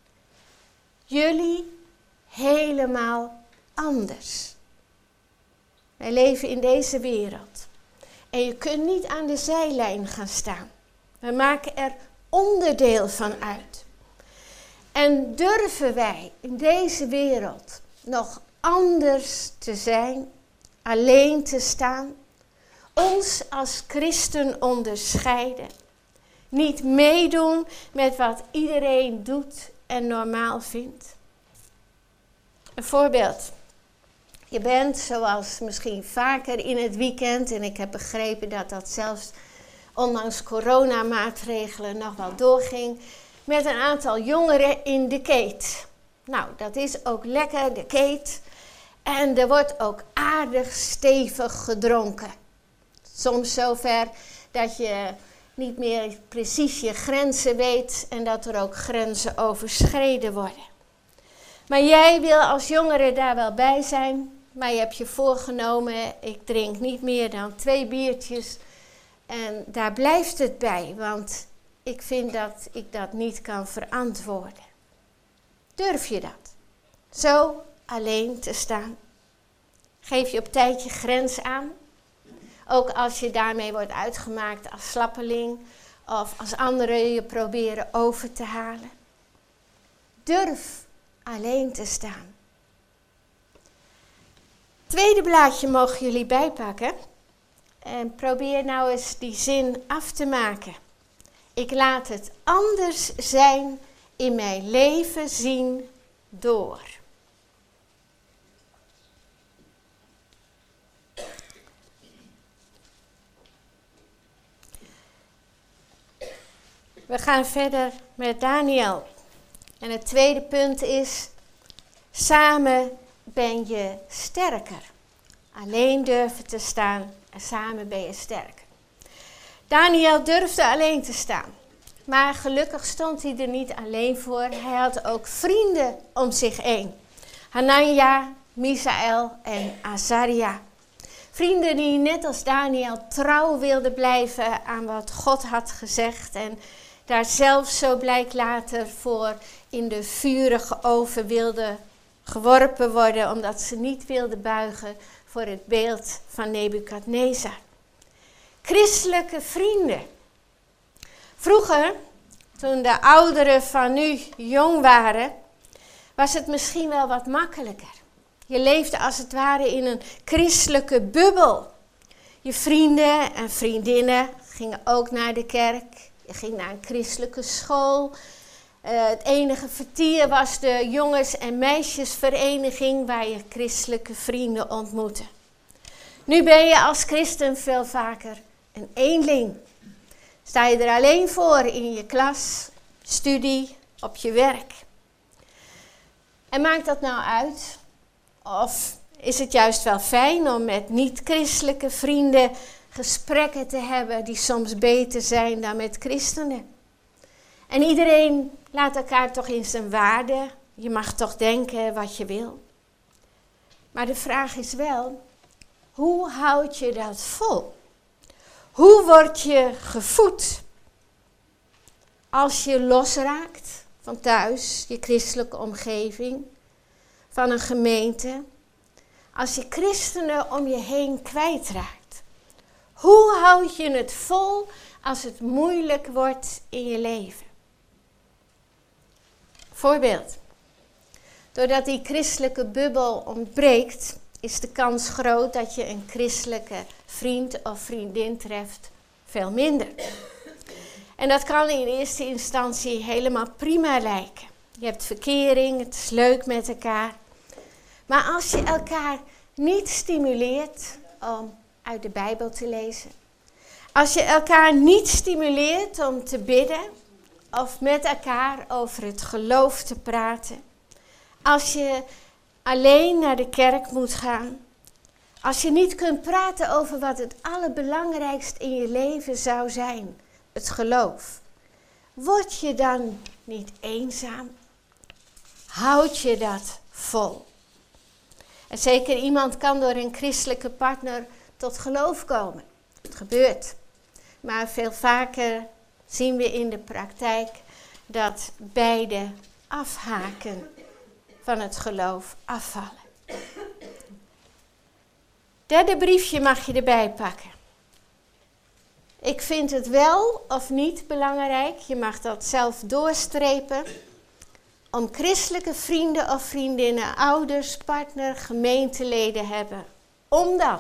Jullie helemaal anders. Wij leven in deze wereld. En je kunt niet aan de zijlijn gaan staan. We maken er onderdeel van uit. En durven wij in deze wereld nog anders te zijn, alleen te staan, ons als christen onderscheiden, niet meedoen met wat iedereen doet en normaal vindt? Een voorbeeld. Je bent, zoals misschien vaker in het weekend, en ik heb begrepen dat dat zelfs ondanks coronamaatregelen nog wel doorging, met een aantal jongeren in de keet. Nou, dat is ook lekker, de keet. En er wordt ook aardig stevig gedronken. Soms zover dat je niet meer precies je grenzen weet en dat er ook grenzen overschreden worden. Maar jij wil als jongere daar wel bij zijn, maar je hebt je voorgenomen, ik drink niet meer dan twee biertjes en daar blijft het bij, want ik vind dat ik dat niet kan verantwoorden. Durf je dat? Zo alleen te staan? Geef je op tijd je grens aan? Ook als je daarmee wordt uitgemaakt als slappeling of als anderen je proberen over te halen. Durf alleen te staan. Tweede blaadje mogen jullie bijpakken. En probeer nou eens die zin af te maken. Ik laat het anders zijn in mijn leven zien door. We gaan verder met Daniel. En het tweede punt is, samen ben je sterker. Alleen durven te staan en samen ben je sterker. Daniel durfde alleen te staan. Maar gelukkig stond hij er niet alleen voor. Hij had ook vrienden om zich heen. Hanania, Misaël en Azaria. Vrienden die net als Daniel trouw wilden blijven aan wat God had gezegd. En daar zelf, zo blijkt later, voor in de vurige oven wilden geworpen worden. Omdat ze niet wilden buigen voor het beeld van Nebukadnezar. Christelijke vrienden. Vroeger, toen de ouderen van nu jong waren, was het misschien wel wat makkelijker. Je leefde als het ware in een christelijke bubbel. Je vrienden en vriendinnen gingen ook naar de kerk. Je ging naar een christelijke school. Uh, het enige vertier was de jongens- en meisjesvereniging waar je christelijke vrienden ontmoette. Nu ben je als christen veel vaker een eenling. Sta je er alleen voor in je klas, studie, op je werk. En maakt dat nou uit? Of is het juist wel fijn om met niet-christelijke vrienden gesprekken te hebben die soms beter zijn dan met christenen? En iedereen laat elkaar toch in zijn waarde. Je mag toch denken wat je wil. Maar de vraag is wel, hoe houd je dat vol? Hoe word je gevoed? Als je losraakt van thuis, je christelijke omgeving, van een gemeente. Als je christenen om je heen kwijtraakt, hoe houd je het vol als het moeilijk wordt in je leven? Voorbeeld. Doordat die christelijke bubbel ontbreekt, is de kans groot dat je een christelijke vriend of vriendin treft veel minder. En dat kan in eerste instantie helemaal prima lijken. Je hebt verkering, het is leuk met elkaar. Maar als je elkaar niet stimuleert om uit de Bijbel te lezen, als je elkaar niet stimuleert om te bidden of met elkaar over het geloof te praten, als je alleen naar de kerk moet gaan, als je niet kunt praten over wat het allerbelangrijkst in je leven zou zijn, het geloof, word je dan niet eenzaam? Houd je dat vol? En zeker iemand kan door een christelijke partner tot geloof komen. Het gebeurt. Maar veel vaker zien we in de praktijk dat beide afhaken van het geloof, afvallen. Derde briefje mag je erbij pakken. Ik vind het wel of niet belangrijk, je mag dat zelf doorstrepen, om christelijke vrienden of vriendinnen, ouders, partner, gemeenteleden hebben. Omdat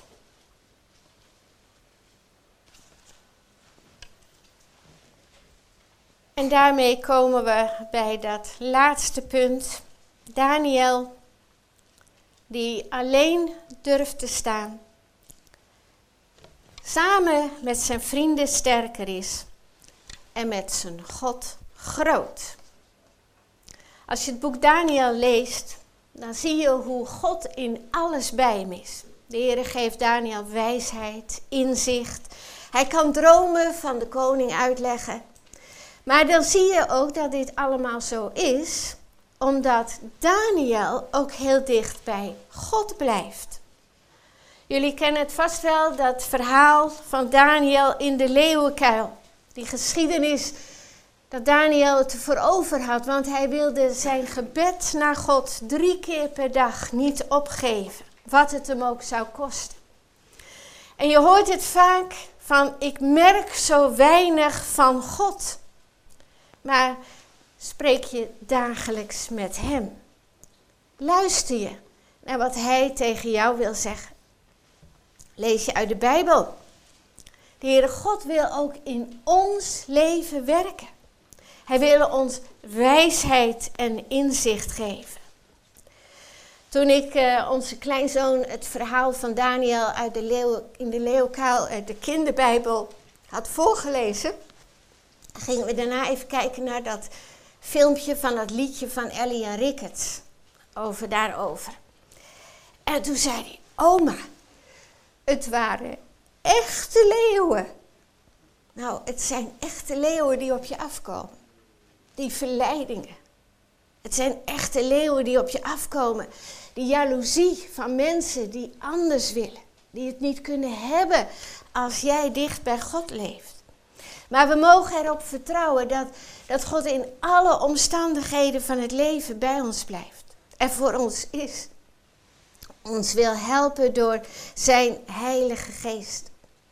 en daarmee komen we bij dat laatste punt. Daniel, die alleen durft te staan, samen met zijn vrienden sterker is en met zijn God groot. Als je het boek Daniel leest, dan zie je hoe God in alles bij hem is. De Heere geeft Daniel wijsheid, inzicht. Hij kan dromen van de koning uitleggen. Maar dan zie je ook dat dit allemaal zo is, omdat Daniel ook heel dicht bij God blijft. Jullie kennen het vast wel, dat verhaal van Daniel in de leeuwenkuil. Die geschiedenis dat Daniel het ervoor over had, want hij wilde zijn gebed naar God drie keer per dag niet opgeven, wat het hem ook zou kosten. En je hoort het vaak van, ik merk zo weinig van God. Maar spreek je dagelijks met hem? Luister je naar wat hij tegen jou wil zeggen? Lees je uit de Bijbel? De Heere God wil ook in ons leven werken. Hij wil ons wijsheid en inzicht geven. Toen ik uh, onze kleinzoon het verhaal van Daniel uit de leeuw, in de leeuwkuil uit de kinderbijbel had voorgelezen, gingen we daarna even kijken naar dat filmpje van dat liedje van Ellie en Ricketts over daarover. En toen zei hij, oma, het waren echte leeuwen. Nou, het zijn echte leeuwen die op je afkomen. Die verleidingen. Het zijn echte leeuwen die op je afkomen. Die jaloezie van mensen die anders willen. Die het niet kunnen hebben als jij dicht bij God leeft. Maar we mogen erop vertrouwen dat, dat God in alle omstandigheden van het leven bij ons blijft. En voor ons is. Ons wil helpen door zijn Heilige Geest.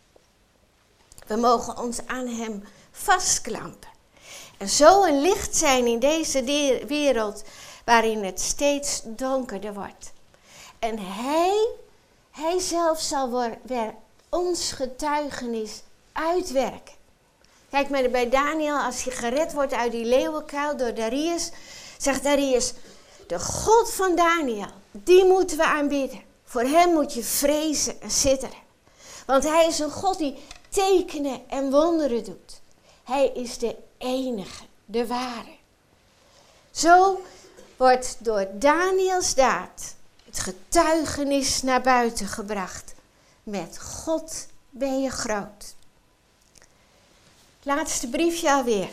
We mogen ons aan hem vastklampen. En zo een licht zijn in deze wereld waarin het steeds donkerder wordt. En hij, hij zelf zal weer ons getuigenis uitwerken. Kijk maar bij Daniel, als hij gered wordt uit die leeuwenkuil door Darius, zegt Darius, de God van Daniel, die moeten we aanbidden. Voor hem moet je vrezen en sidderen. Want hij is een God die tekenen en wonderen doet. Hij is de enige, de ware. Zo wordt door Daniels daad het getuigenis naar buiten gebracht. Met God ben je groot. Laatste briefje alweer.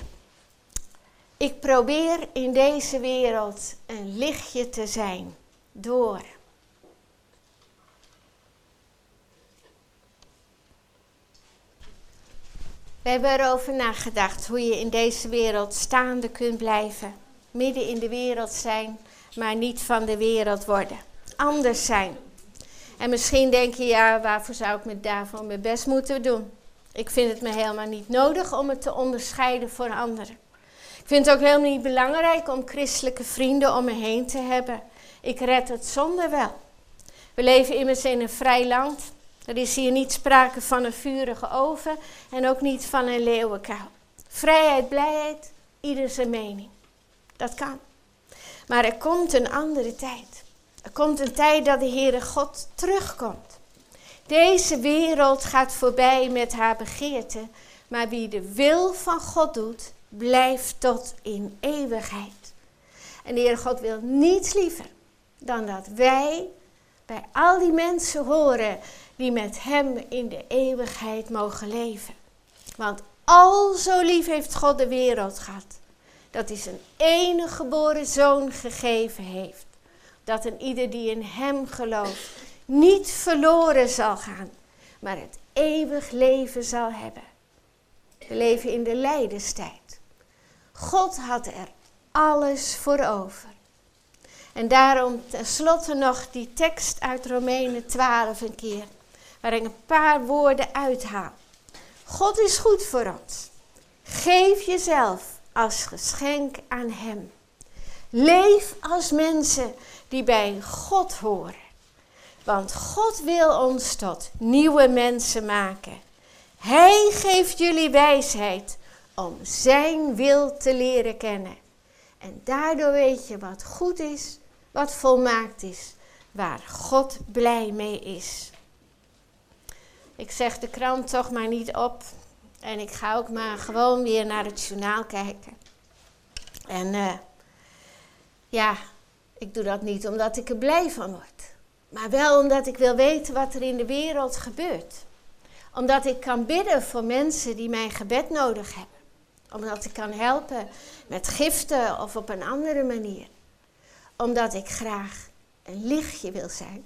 Ik probeer in deze wereld een lichtje te zijn door. We hebben erover nagedacht hoe je in deze wereld staande kunt blijven. Midden in de wereld zijn, maar niet van de wereld worden. Anders zijn. En misschien denk je, ja, waarvoor zou ik me daarvoor mijn best moeten doen? Ik vind het me helemaal niet nodig om het te onderscheiden voor anderen. Ik vind het ook helemaal niet belangrijk om christelijke vrienden om me heen te hebben. Ik red het zonder wel. We leven immers in een vrij land. Er is hier niet sprake van een vurige oven en ook niet van een leeuwenkuil. Vrijheid, blijheid, ieder zijn mening. Dat kan. Maar er komt een andere tijd. Er komt een tijd dat de Heere God terugkomt. Deze wereld gaat voorbij met haar begeerte, maar wie de wil van God doet, blijft tot in eeuwigheid. En de Heere God wil niets liever dan dat wij bij al die mensen horen die met hem in de eeuwigheid mogen leven. Want al zo lief heeft God de wereld gehad, dat hij zijn enige geboren zoon gegeven heeft. Dat een ieder die in hem gelooft niet verloren zal gaan, maar het eeuwig leven zal hebben. We leven in de lijdenstijd. God had er alles voor over. En daarom tenslotte nog die tekst uit Romeinen twaalf een keer, waar ik een paar woorden uithaal. God is goed voor ons. Geef jezelf als geschenk aan hem. Leef als mensen die bij God horen. Want God wil ons tot nieuwe mensen maken. Hij geeft jullie wijsheid om zijn wil te leren kennen. En daardoor weet je wat goed is, wat volmaakt is, waar God blij mee is. Ik zeg de krant toch maar niet op. En ik ga ook maar gewoon weer naar het journaal kijken. En uh, ja, ik doe dat niet omdat ik er blij van word. Maar wel omdat ik wil weten wat er in de wereld gebeurt. Omdat ik kan bidden voor mensen die mijn gebed nodig hebben. Omdat ik kan helpen met giften of op een andere manier. Omdat ik graag een lichtje wil zijn.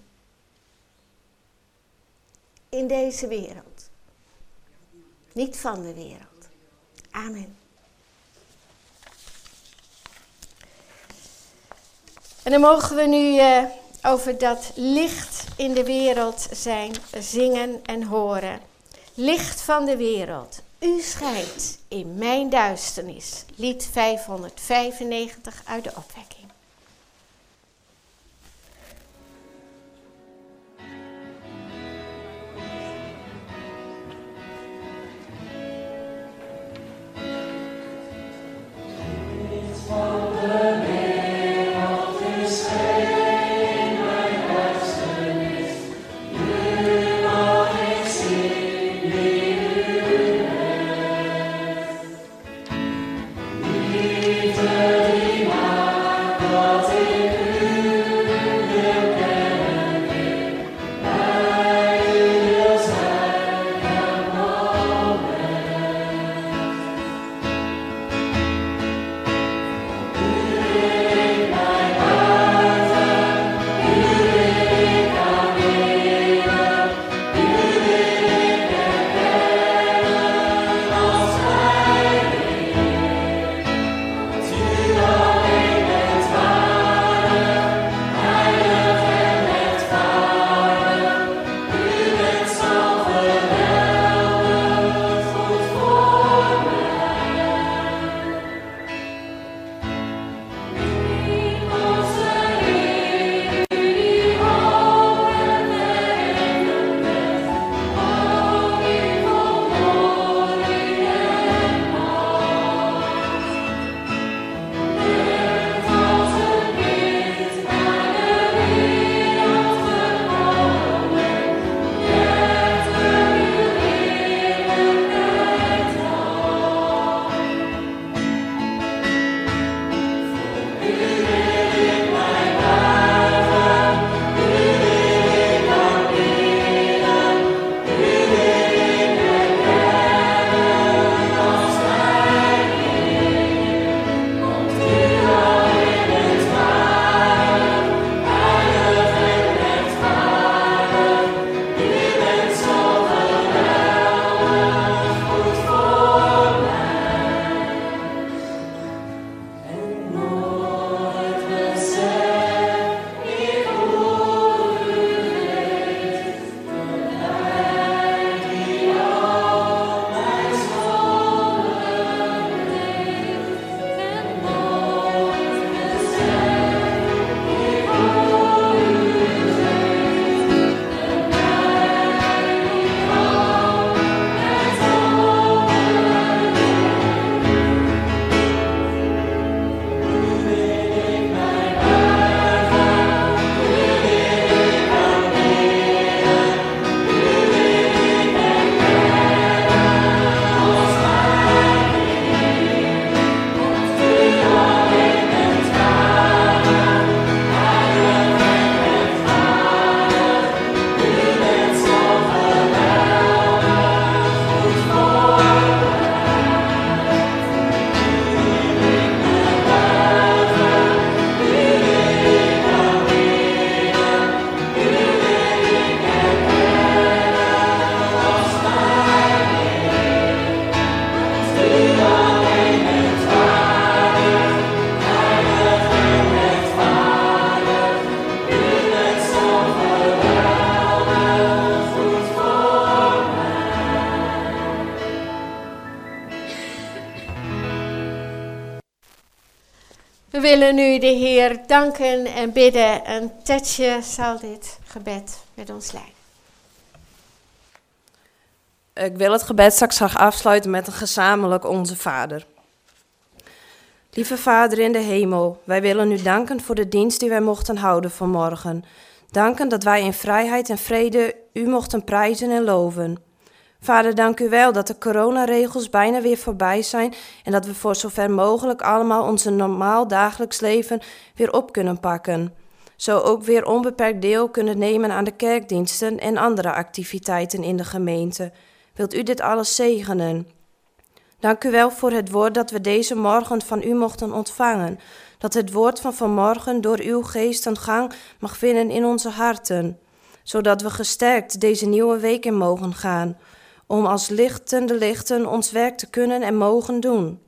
In deze wereld. Niet van de wereld. Amen. En dan mogen we nu uh, over dat licht in de wereld zijn, zingen en horen. Licht van de wereld, u schijnt in mijn duisternis. Lied vijfhonderdvijfennegentig uit de opwekking. Liefde die maakt We willen nu de Heer danken en bidden. En Tetje zal dit gebed met ons leiden. Ik wil het gebed straks graag afsluiten met een gezamenlijk Onze Vader. Lieve Vader in de hemel, wij willen u danken voor de dienst die wij mochten houden vanmorgen. Danken dat wij in vrijheid en vrede u mochten prijzen en loven. Vader, dank u wel dat de coronaregels bijna weer voorbij zijn en dat we voor zover mogelijk allemaal onze normaal dagelijks leven weer op kunnen pakken. Zo ook weer onbeperkt deel kunnen nemen aan de kerkdiensten en andere activiteiten in de gemeente. Wilt u dit alles zegenen? Dank u wel voor het woord dat we deze morgen van u mochten ontvangen. Dat het woord van vanmorgen door uw geest een gang mag vinden in onze harten. Zodat we gesterkt deze nieuwe week in mogen gaan. Om als lichtende lichten ons werk te kunnen en mogen doen.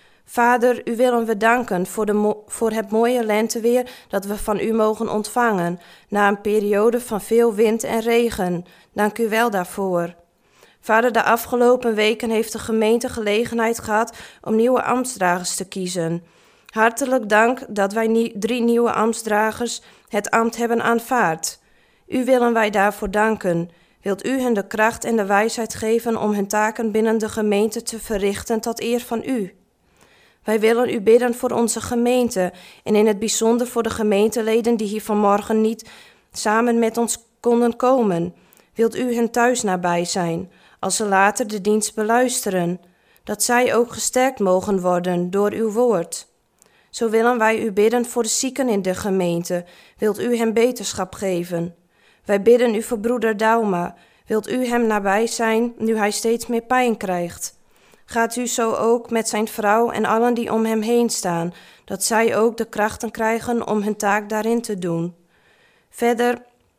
Vader, u willen we danken voor, de mo- voor het mooie lenteweer dat we van u mogen ontvangen. Na een periode van veel wind en regen. Dank u wel daarvoor. Vader, de afgelopen weken heeft de gemeente gelegenheid gehad om nieuwe ambtsdragers te kiezen. Hartelijk dank dat wij nie- drie nieuwe ambtsdragers het ambt hebben aanvaard. U willen wij daarvoor danken. Wilt u hen de kracht en de wijsheid geven om hun taken binnen de gemeente te verrichten tot eer van u. Wij willen u bidden voor onze gemeente en in het bijzonder voor de gemeenteleden die hier vanmorgen niet samen met ons konden komen. Wilt u hen thuis nabij zijn, als ze later de dienst beluisteren, dat zij ook gesterkt mogen worden door uw woord. Zo willen wij u bidden voor de zieken in de gemeente. Wilt u hem beterschap geven? Wij bidden u voor broeder Dauma. Wilt u hem nabij zijn, nu hij steeds meer pijn krijgt? Gaat u zo ook met zijn vrouw en allen die om hem heen staan, dat zij ook de krachten krijgen om hun taak daarin te doen. Verder,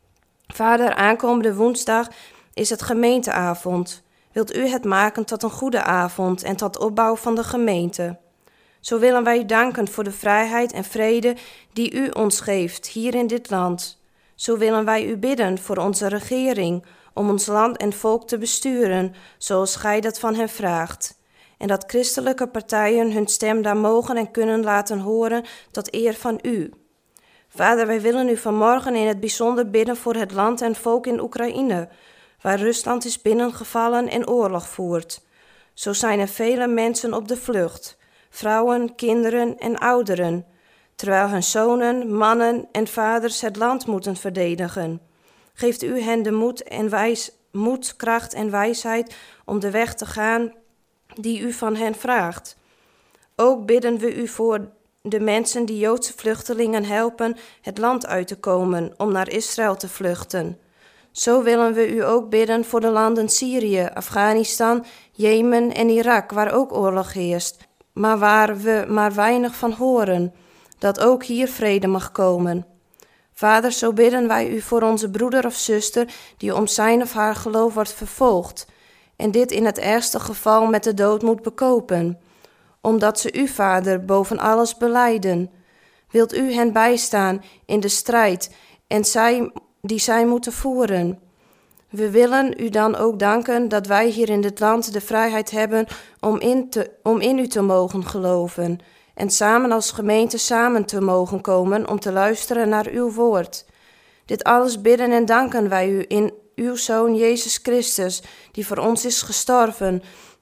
Vader, aankomende woensdag is het gemeenteavond. Wilt u het maken tot een goede avond en tot opbouw van de gemeente? Zo willen wij u danken voor de vrijheid en vrede die u ons geeft hier in dit land. Zo willen wij u bidden voor onze regering, om ons land en volk te besturen, zoals gij dat van hen vraagt. En dat christelijke partijen hun stem daar mogen en kunnen laten horen tot eer van u. Vader, wij willen u vanmorgen in het bijzonder bidden voor het land en volk in Oekraïne, waar Rusland is binnengevallen en oorlog voert. Zo zijn er vele mensen op de vlucht, vrouwen, kinderen en ouderen, terwijl hun zonen, mannen en vaders het land moeten verdedigen. Geeft u hen de moed, en wijs, moed, kracht en wijsheid om de weg te gaan die u van hen vraagt. Ook bidden we u voor de mensen die Joodse vluchtelingen helpen het land uit te komen om naar Israël te vluchten. Zo willen we u ook bidden voor de landen Syrië, Afghanistan, Jemen en Irak, waar ook oorlog heerst, maar waar we maar weinig van horen, dat ook hier vrede mag komen. Vader, zo bidden wij u voor onze broeder of zuster die om zijn of haar geloof wordt vervolgd en dit in het ergste geval met de dood moet bekopen, omdat ze u, Vader, boven alles belijden. Wilt u hen bijstaan in de strijd en zij, die zij moeten voeren? We willen u dan ook danken dat wij hier in dit land de vrijheid hebben om in, te, om in u te mogen geloven en samen als gemeente samen te mogen komen om te luisteren naar uw woord. Dit alles bidden en danken wij u in uw Zoon Jezus Christus, die voor ons is gestorven,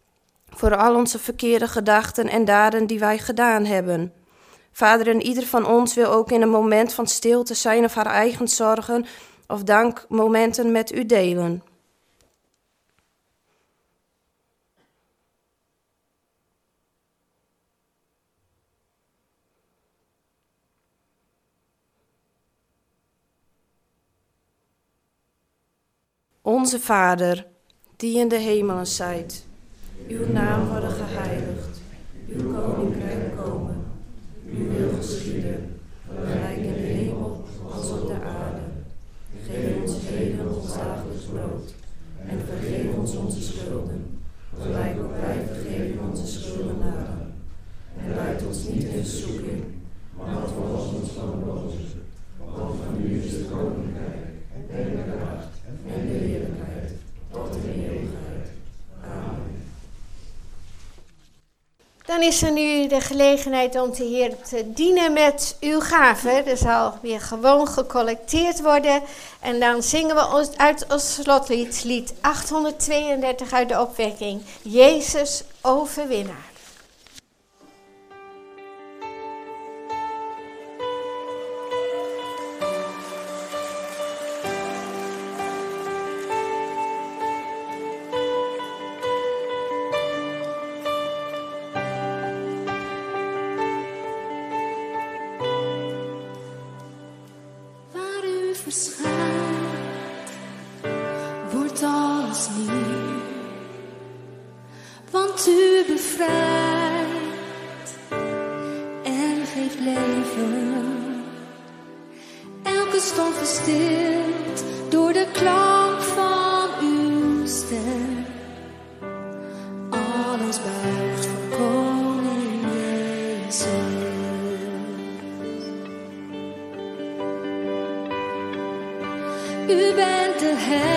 voor al onze verkeerde gedachten en daden die wij gedaan hebben. Vader, en ieder van ons wil ook in een moment van stilte zijn of haar eigen zorgen of dankmomenten met u delen. Onze Vader, die in de hemelen zijt, uw naam worden geheiligd, uw koninkrijk komen, uw wil geschieden, gelijk in de hemel als op de aarde. Geef ons heden ons dagelijks brood en vergeef ons onze schulden, gelijk ook wij vergeven onze schuldenaren. En leid ons niet in verzoeking, maar verlos ons van de boze. Want van u is het koninkrijk en de kracht en de heerlijkheid tot in eeuwigheid. Amen. Dan is er nu de gelegenheid om de Heer te dienen met uw gaven. Er zal weer gewoon gecollecteerd worden. En dan zingen we ons uit ons slotlied, lied achthonderdtweeëndertig uit de opwekking. Jezus overwinnaar. Wordt alles nieuw, want u bevrijdt en geeft leven. Elke storm verstilt door de klank van uw stem. Alles buigt voor koning Jezus. U bent de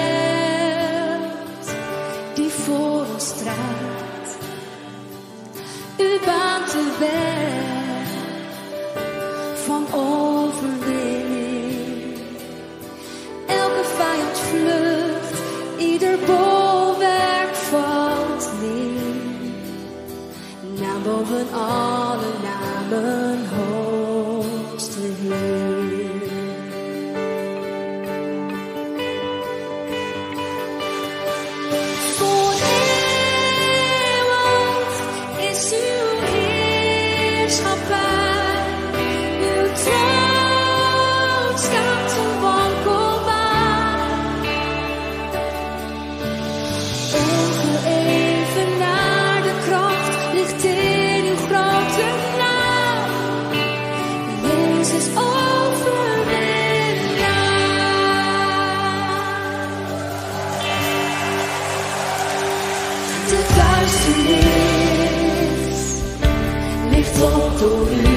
held die voor ons strijdt. U baant de weg van overwinning. Elke vijand vlucht, ieder bolwerk valt neer. Naam boven alle namen, hoogste Heer. Door u,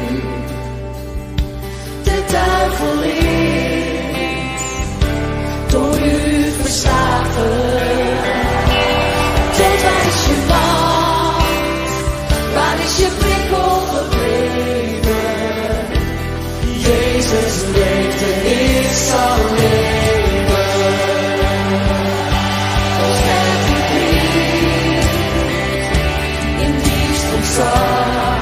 de duivel is door u verslagen. Dood, waar is je macht? Waar is je prikkel gebleven? Jezus leeft en ik zal leven. Als het verdriet in diepst omzag.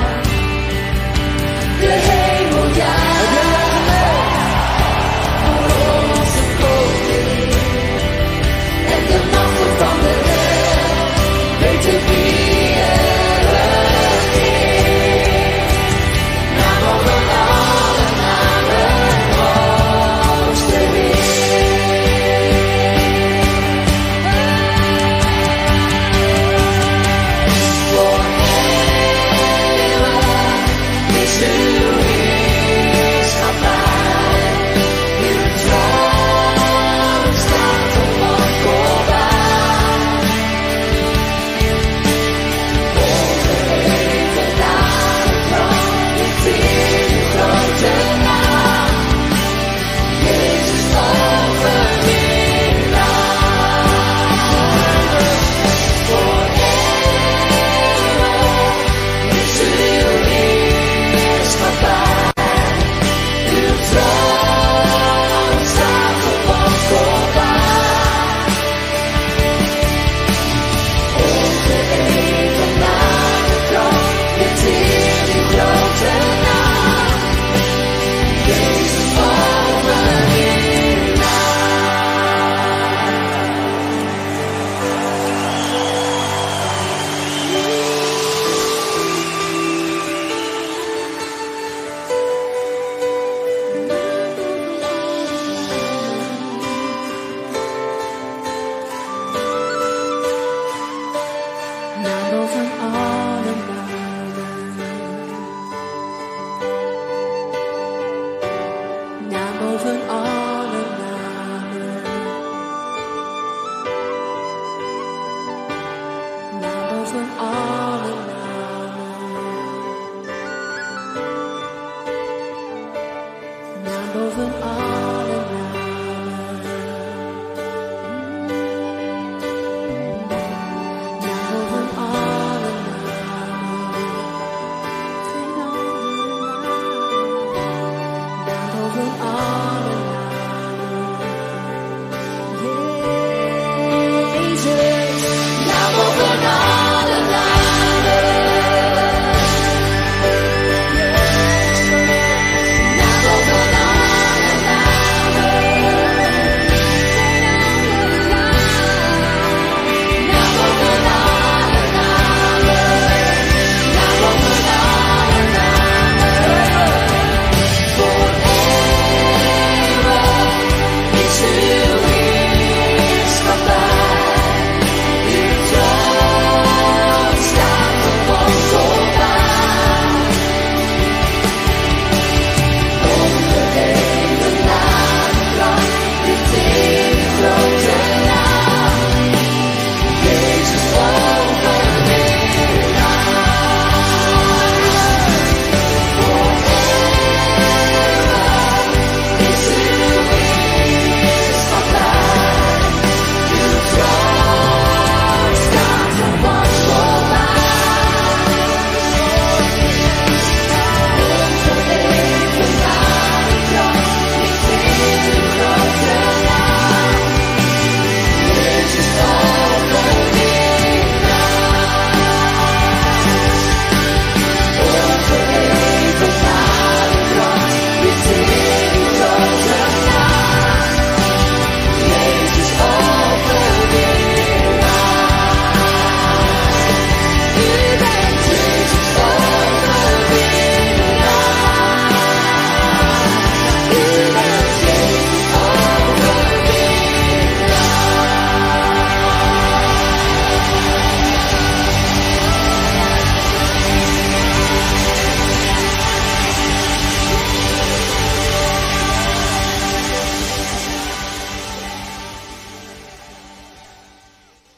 De hemel juicht voor onze koning. En de machten van de hel weten wie er regeert. Naam boven alle namen, hoogste Heer. Voor eeuwig is u. Boven alle namen, naam boven alle namen.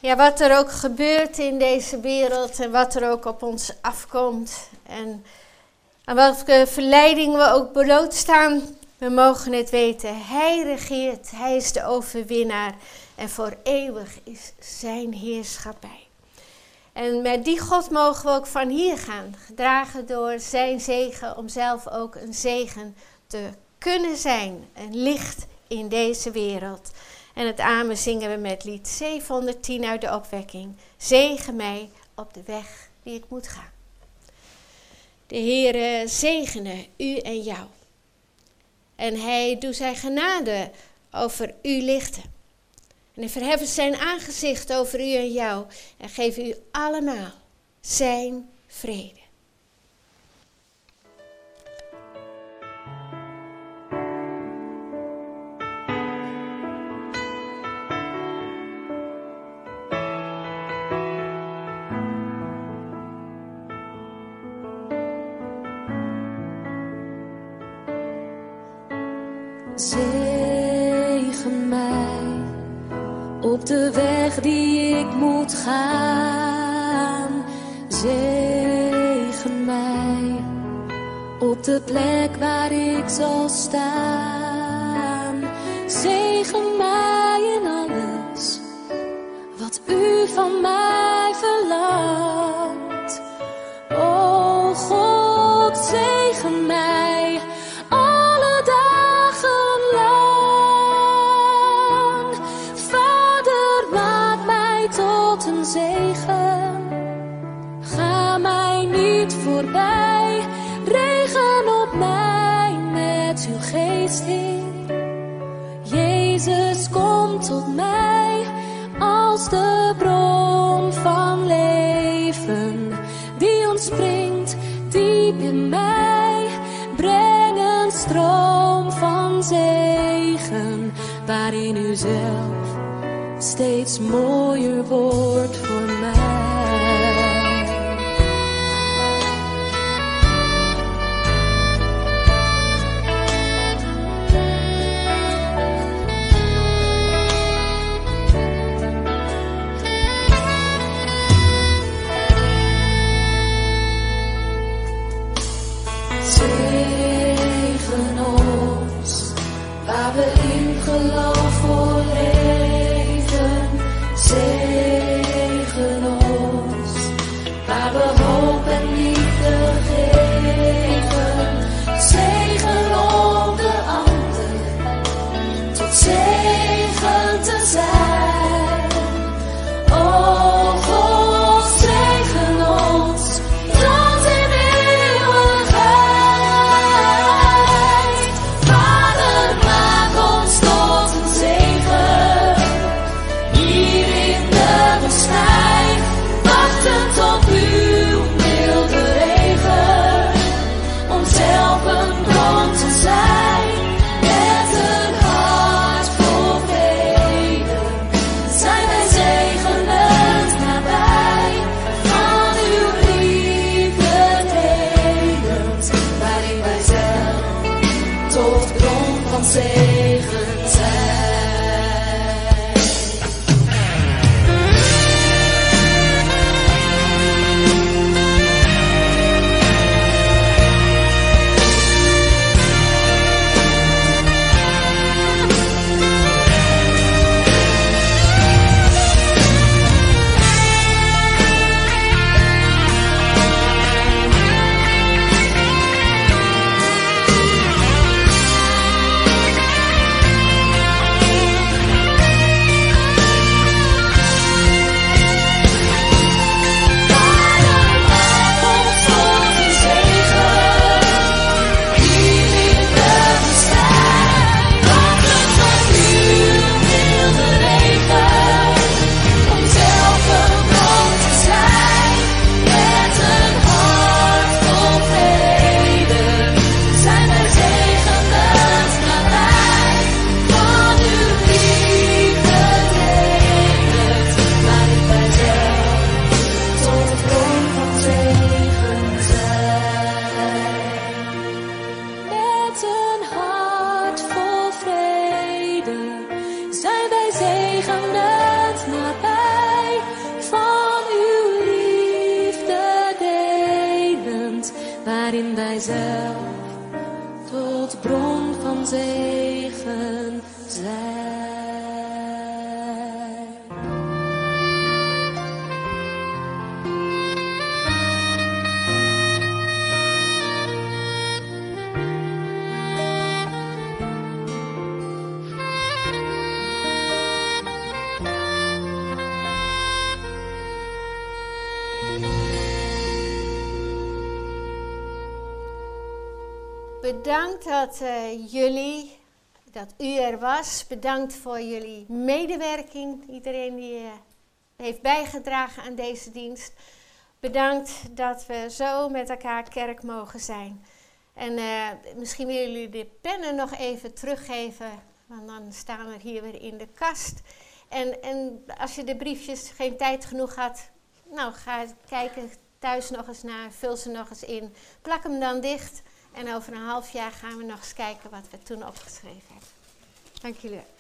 Ja, wat er ook gebeurt in deze wereld en wat er ook op ons afkomt. En aan welke verleiding we ook blootstaan, we mogen het weten. Hij regeert, hij is de overwinnaar en voor eeuwig is zijn heerschappij. En met die God mogen we ook van hier gaan, gedragen door zijn zegen, om zelf ook een zegen te kunnen zijn. Een licht in deze wereld. En het amen zingen we met lied zevenhonderdtien uit de opwekking. Zegen mij op de weg die ik moet gaan. De Heere zegene u en jou. En hij doet zijn genade over u lichten. En hij verheft zijn aangezicht over u en jou. En geeft u allemaal zijn vrede. Zegen mij op de weg die ik moet gaan. Zegen mij op de plek waar ik zal staan. Zegen mij in alles wat u van mij verlangt. O God, zegen mij alle dagen lang. Vader, maak mij tot een zegen. Ga mij niet voorbij. Regen op mij met uw geest, Heer. Jezus, kom tot mij als de bron van leven die ontspringt diep in mij. Breng een stroom van zegen waarin u zelf steeds mooier wordt voor mij. Zegen ons, waar we in geloof voor leven. Zegen ons, waar we hoop en liefde geven. Zegen om de ander, tot zegen te zijn. O God, zegen ons, tot in eeuwigheid. Vader, maak ons tot een zegen, hier in de woestijn, wachtend op uw milde regen, om zelf een bron te zijn, met een hart vol vrede. Zijn wij zegenend nabij, van uw liefde delend, waarin wij zelf tot bron van zegen zijn. mijzelf tot bron van zegen zijn. Bedankt dat uh, jullie, dat u er was. Bedankt voor jullie medewerking. Iedereen die uh, heeft bijgedragen aan deze dienst. Bedankt dat we zo met elkaar kerk mogen zijn. En uh, misschien willen jullie de pennen nog even teruggeven. Want dan staan we hier weer in de kast. En, en als je de briefjes geen tijd genoeg had, nou ga kijken thuis nog eens naar. Vul ze nog eens in. Plak hem dan dicht. En over een half jaar gaan we nog eens kijken wat we toen opgeschreven hebben. Dank jullie wel.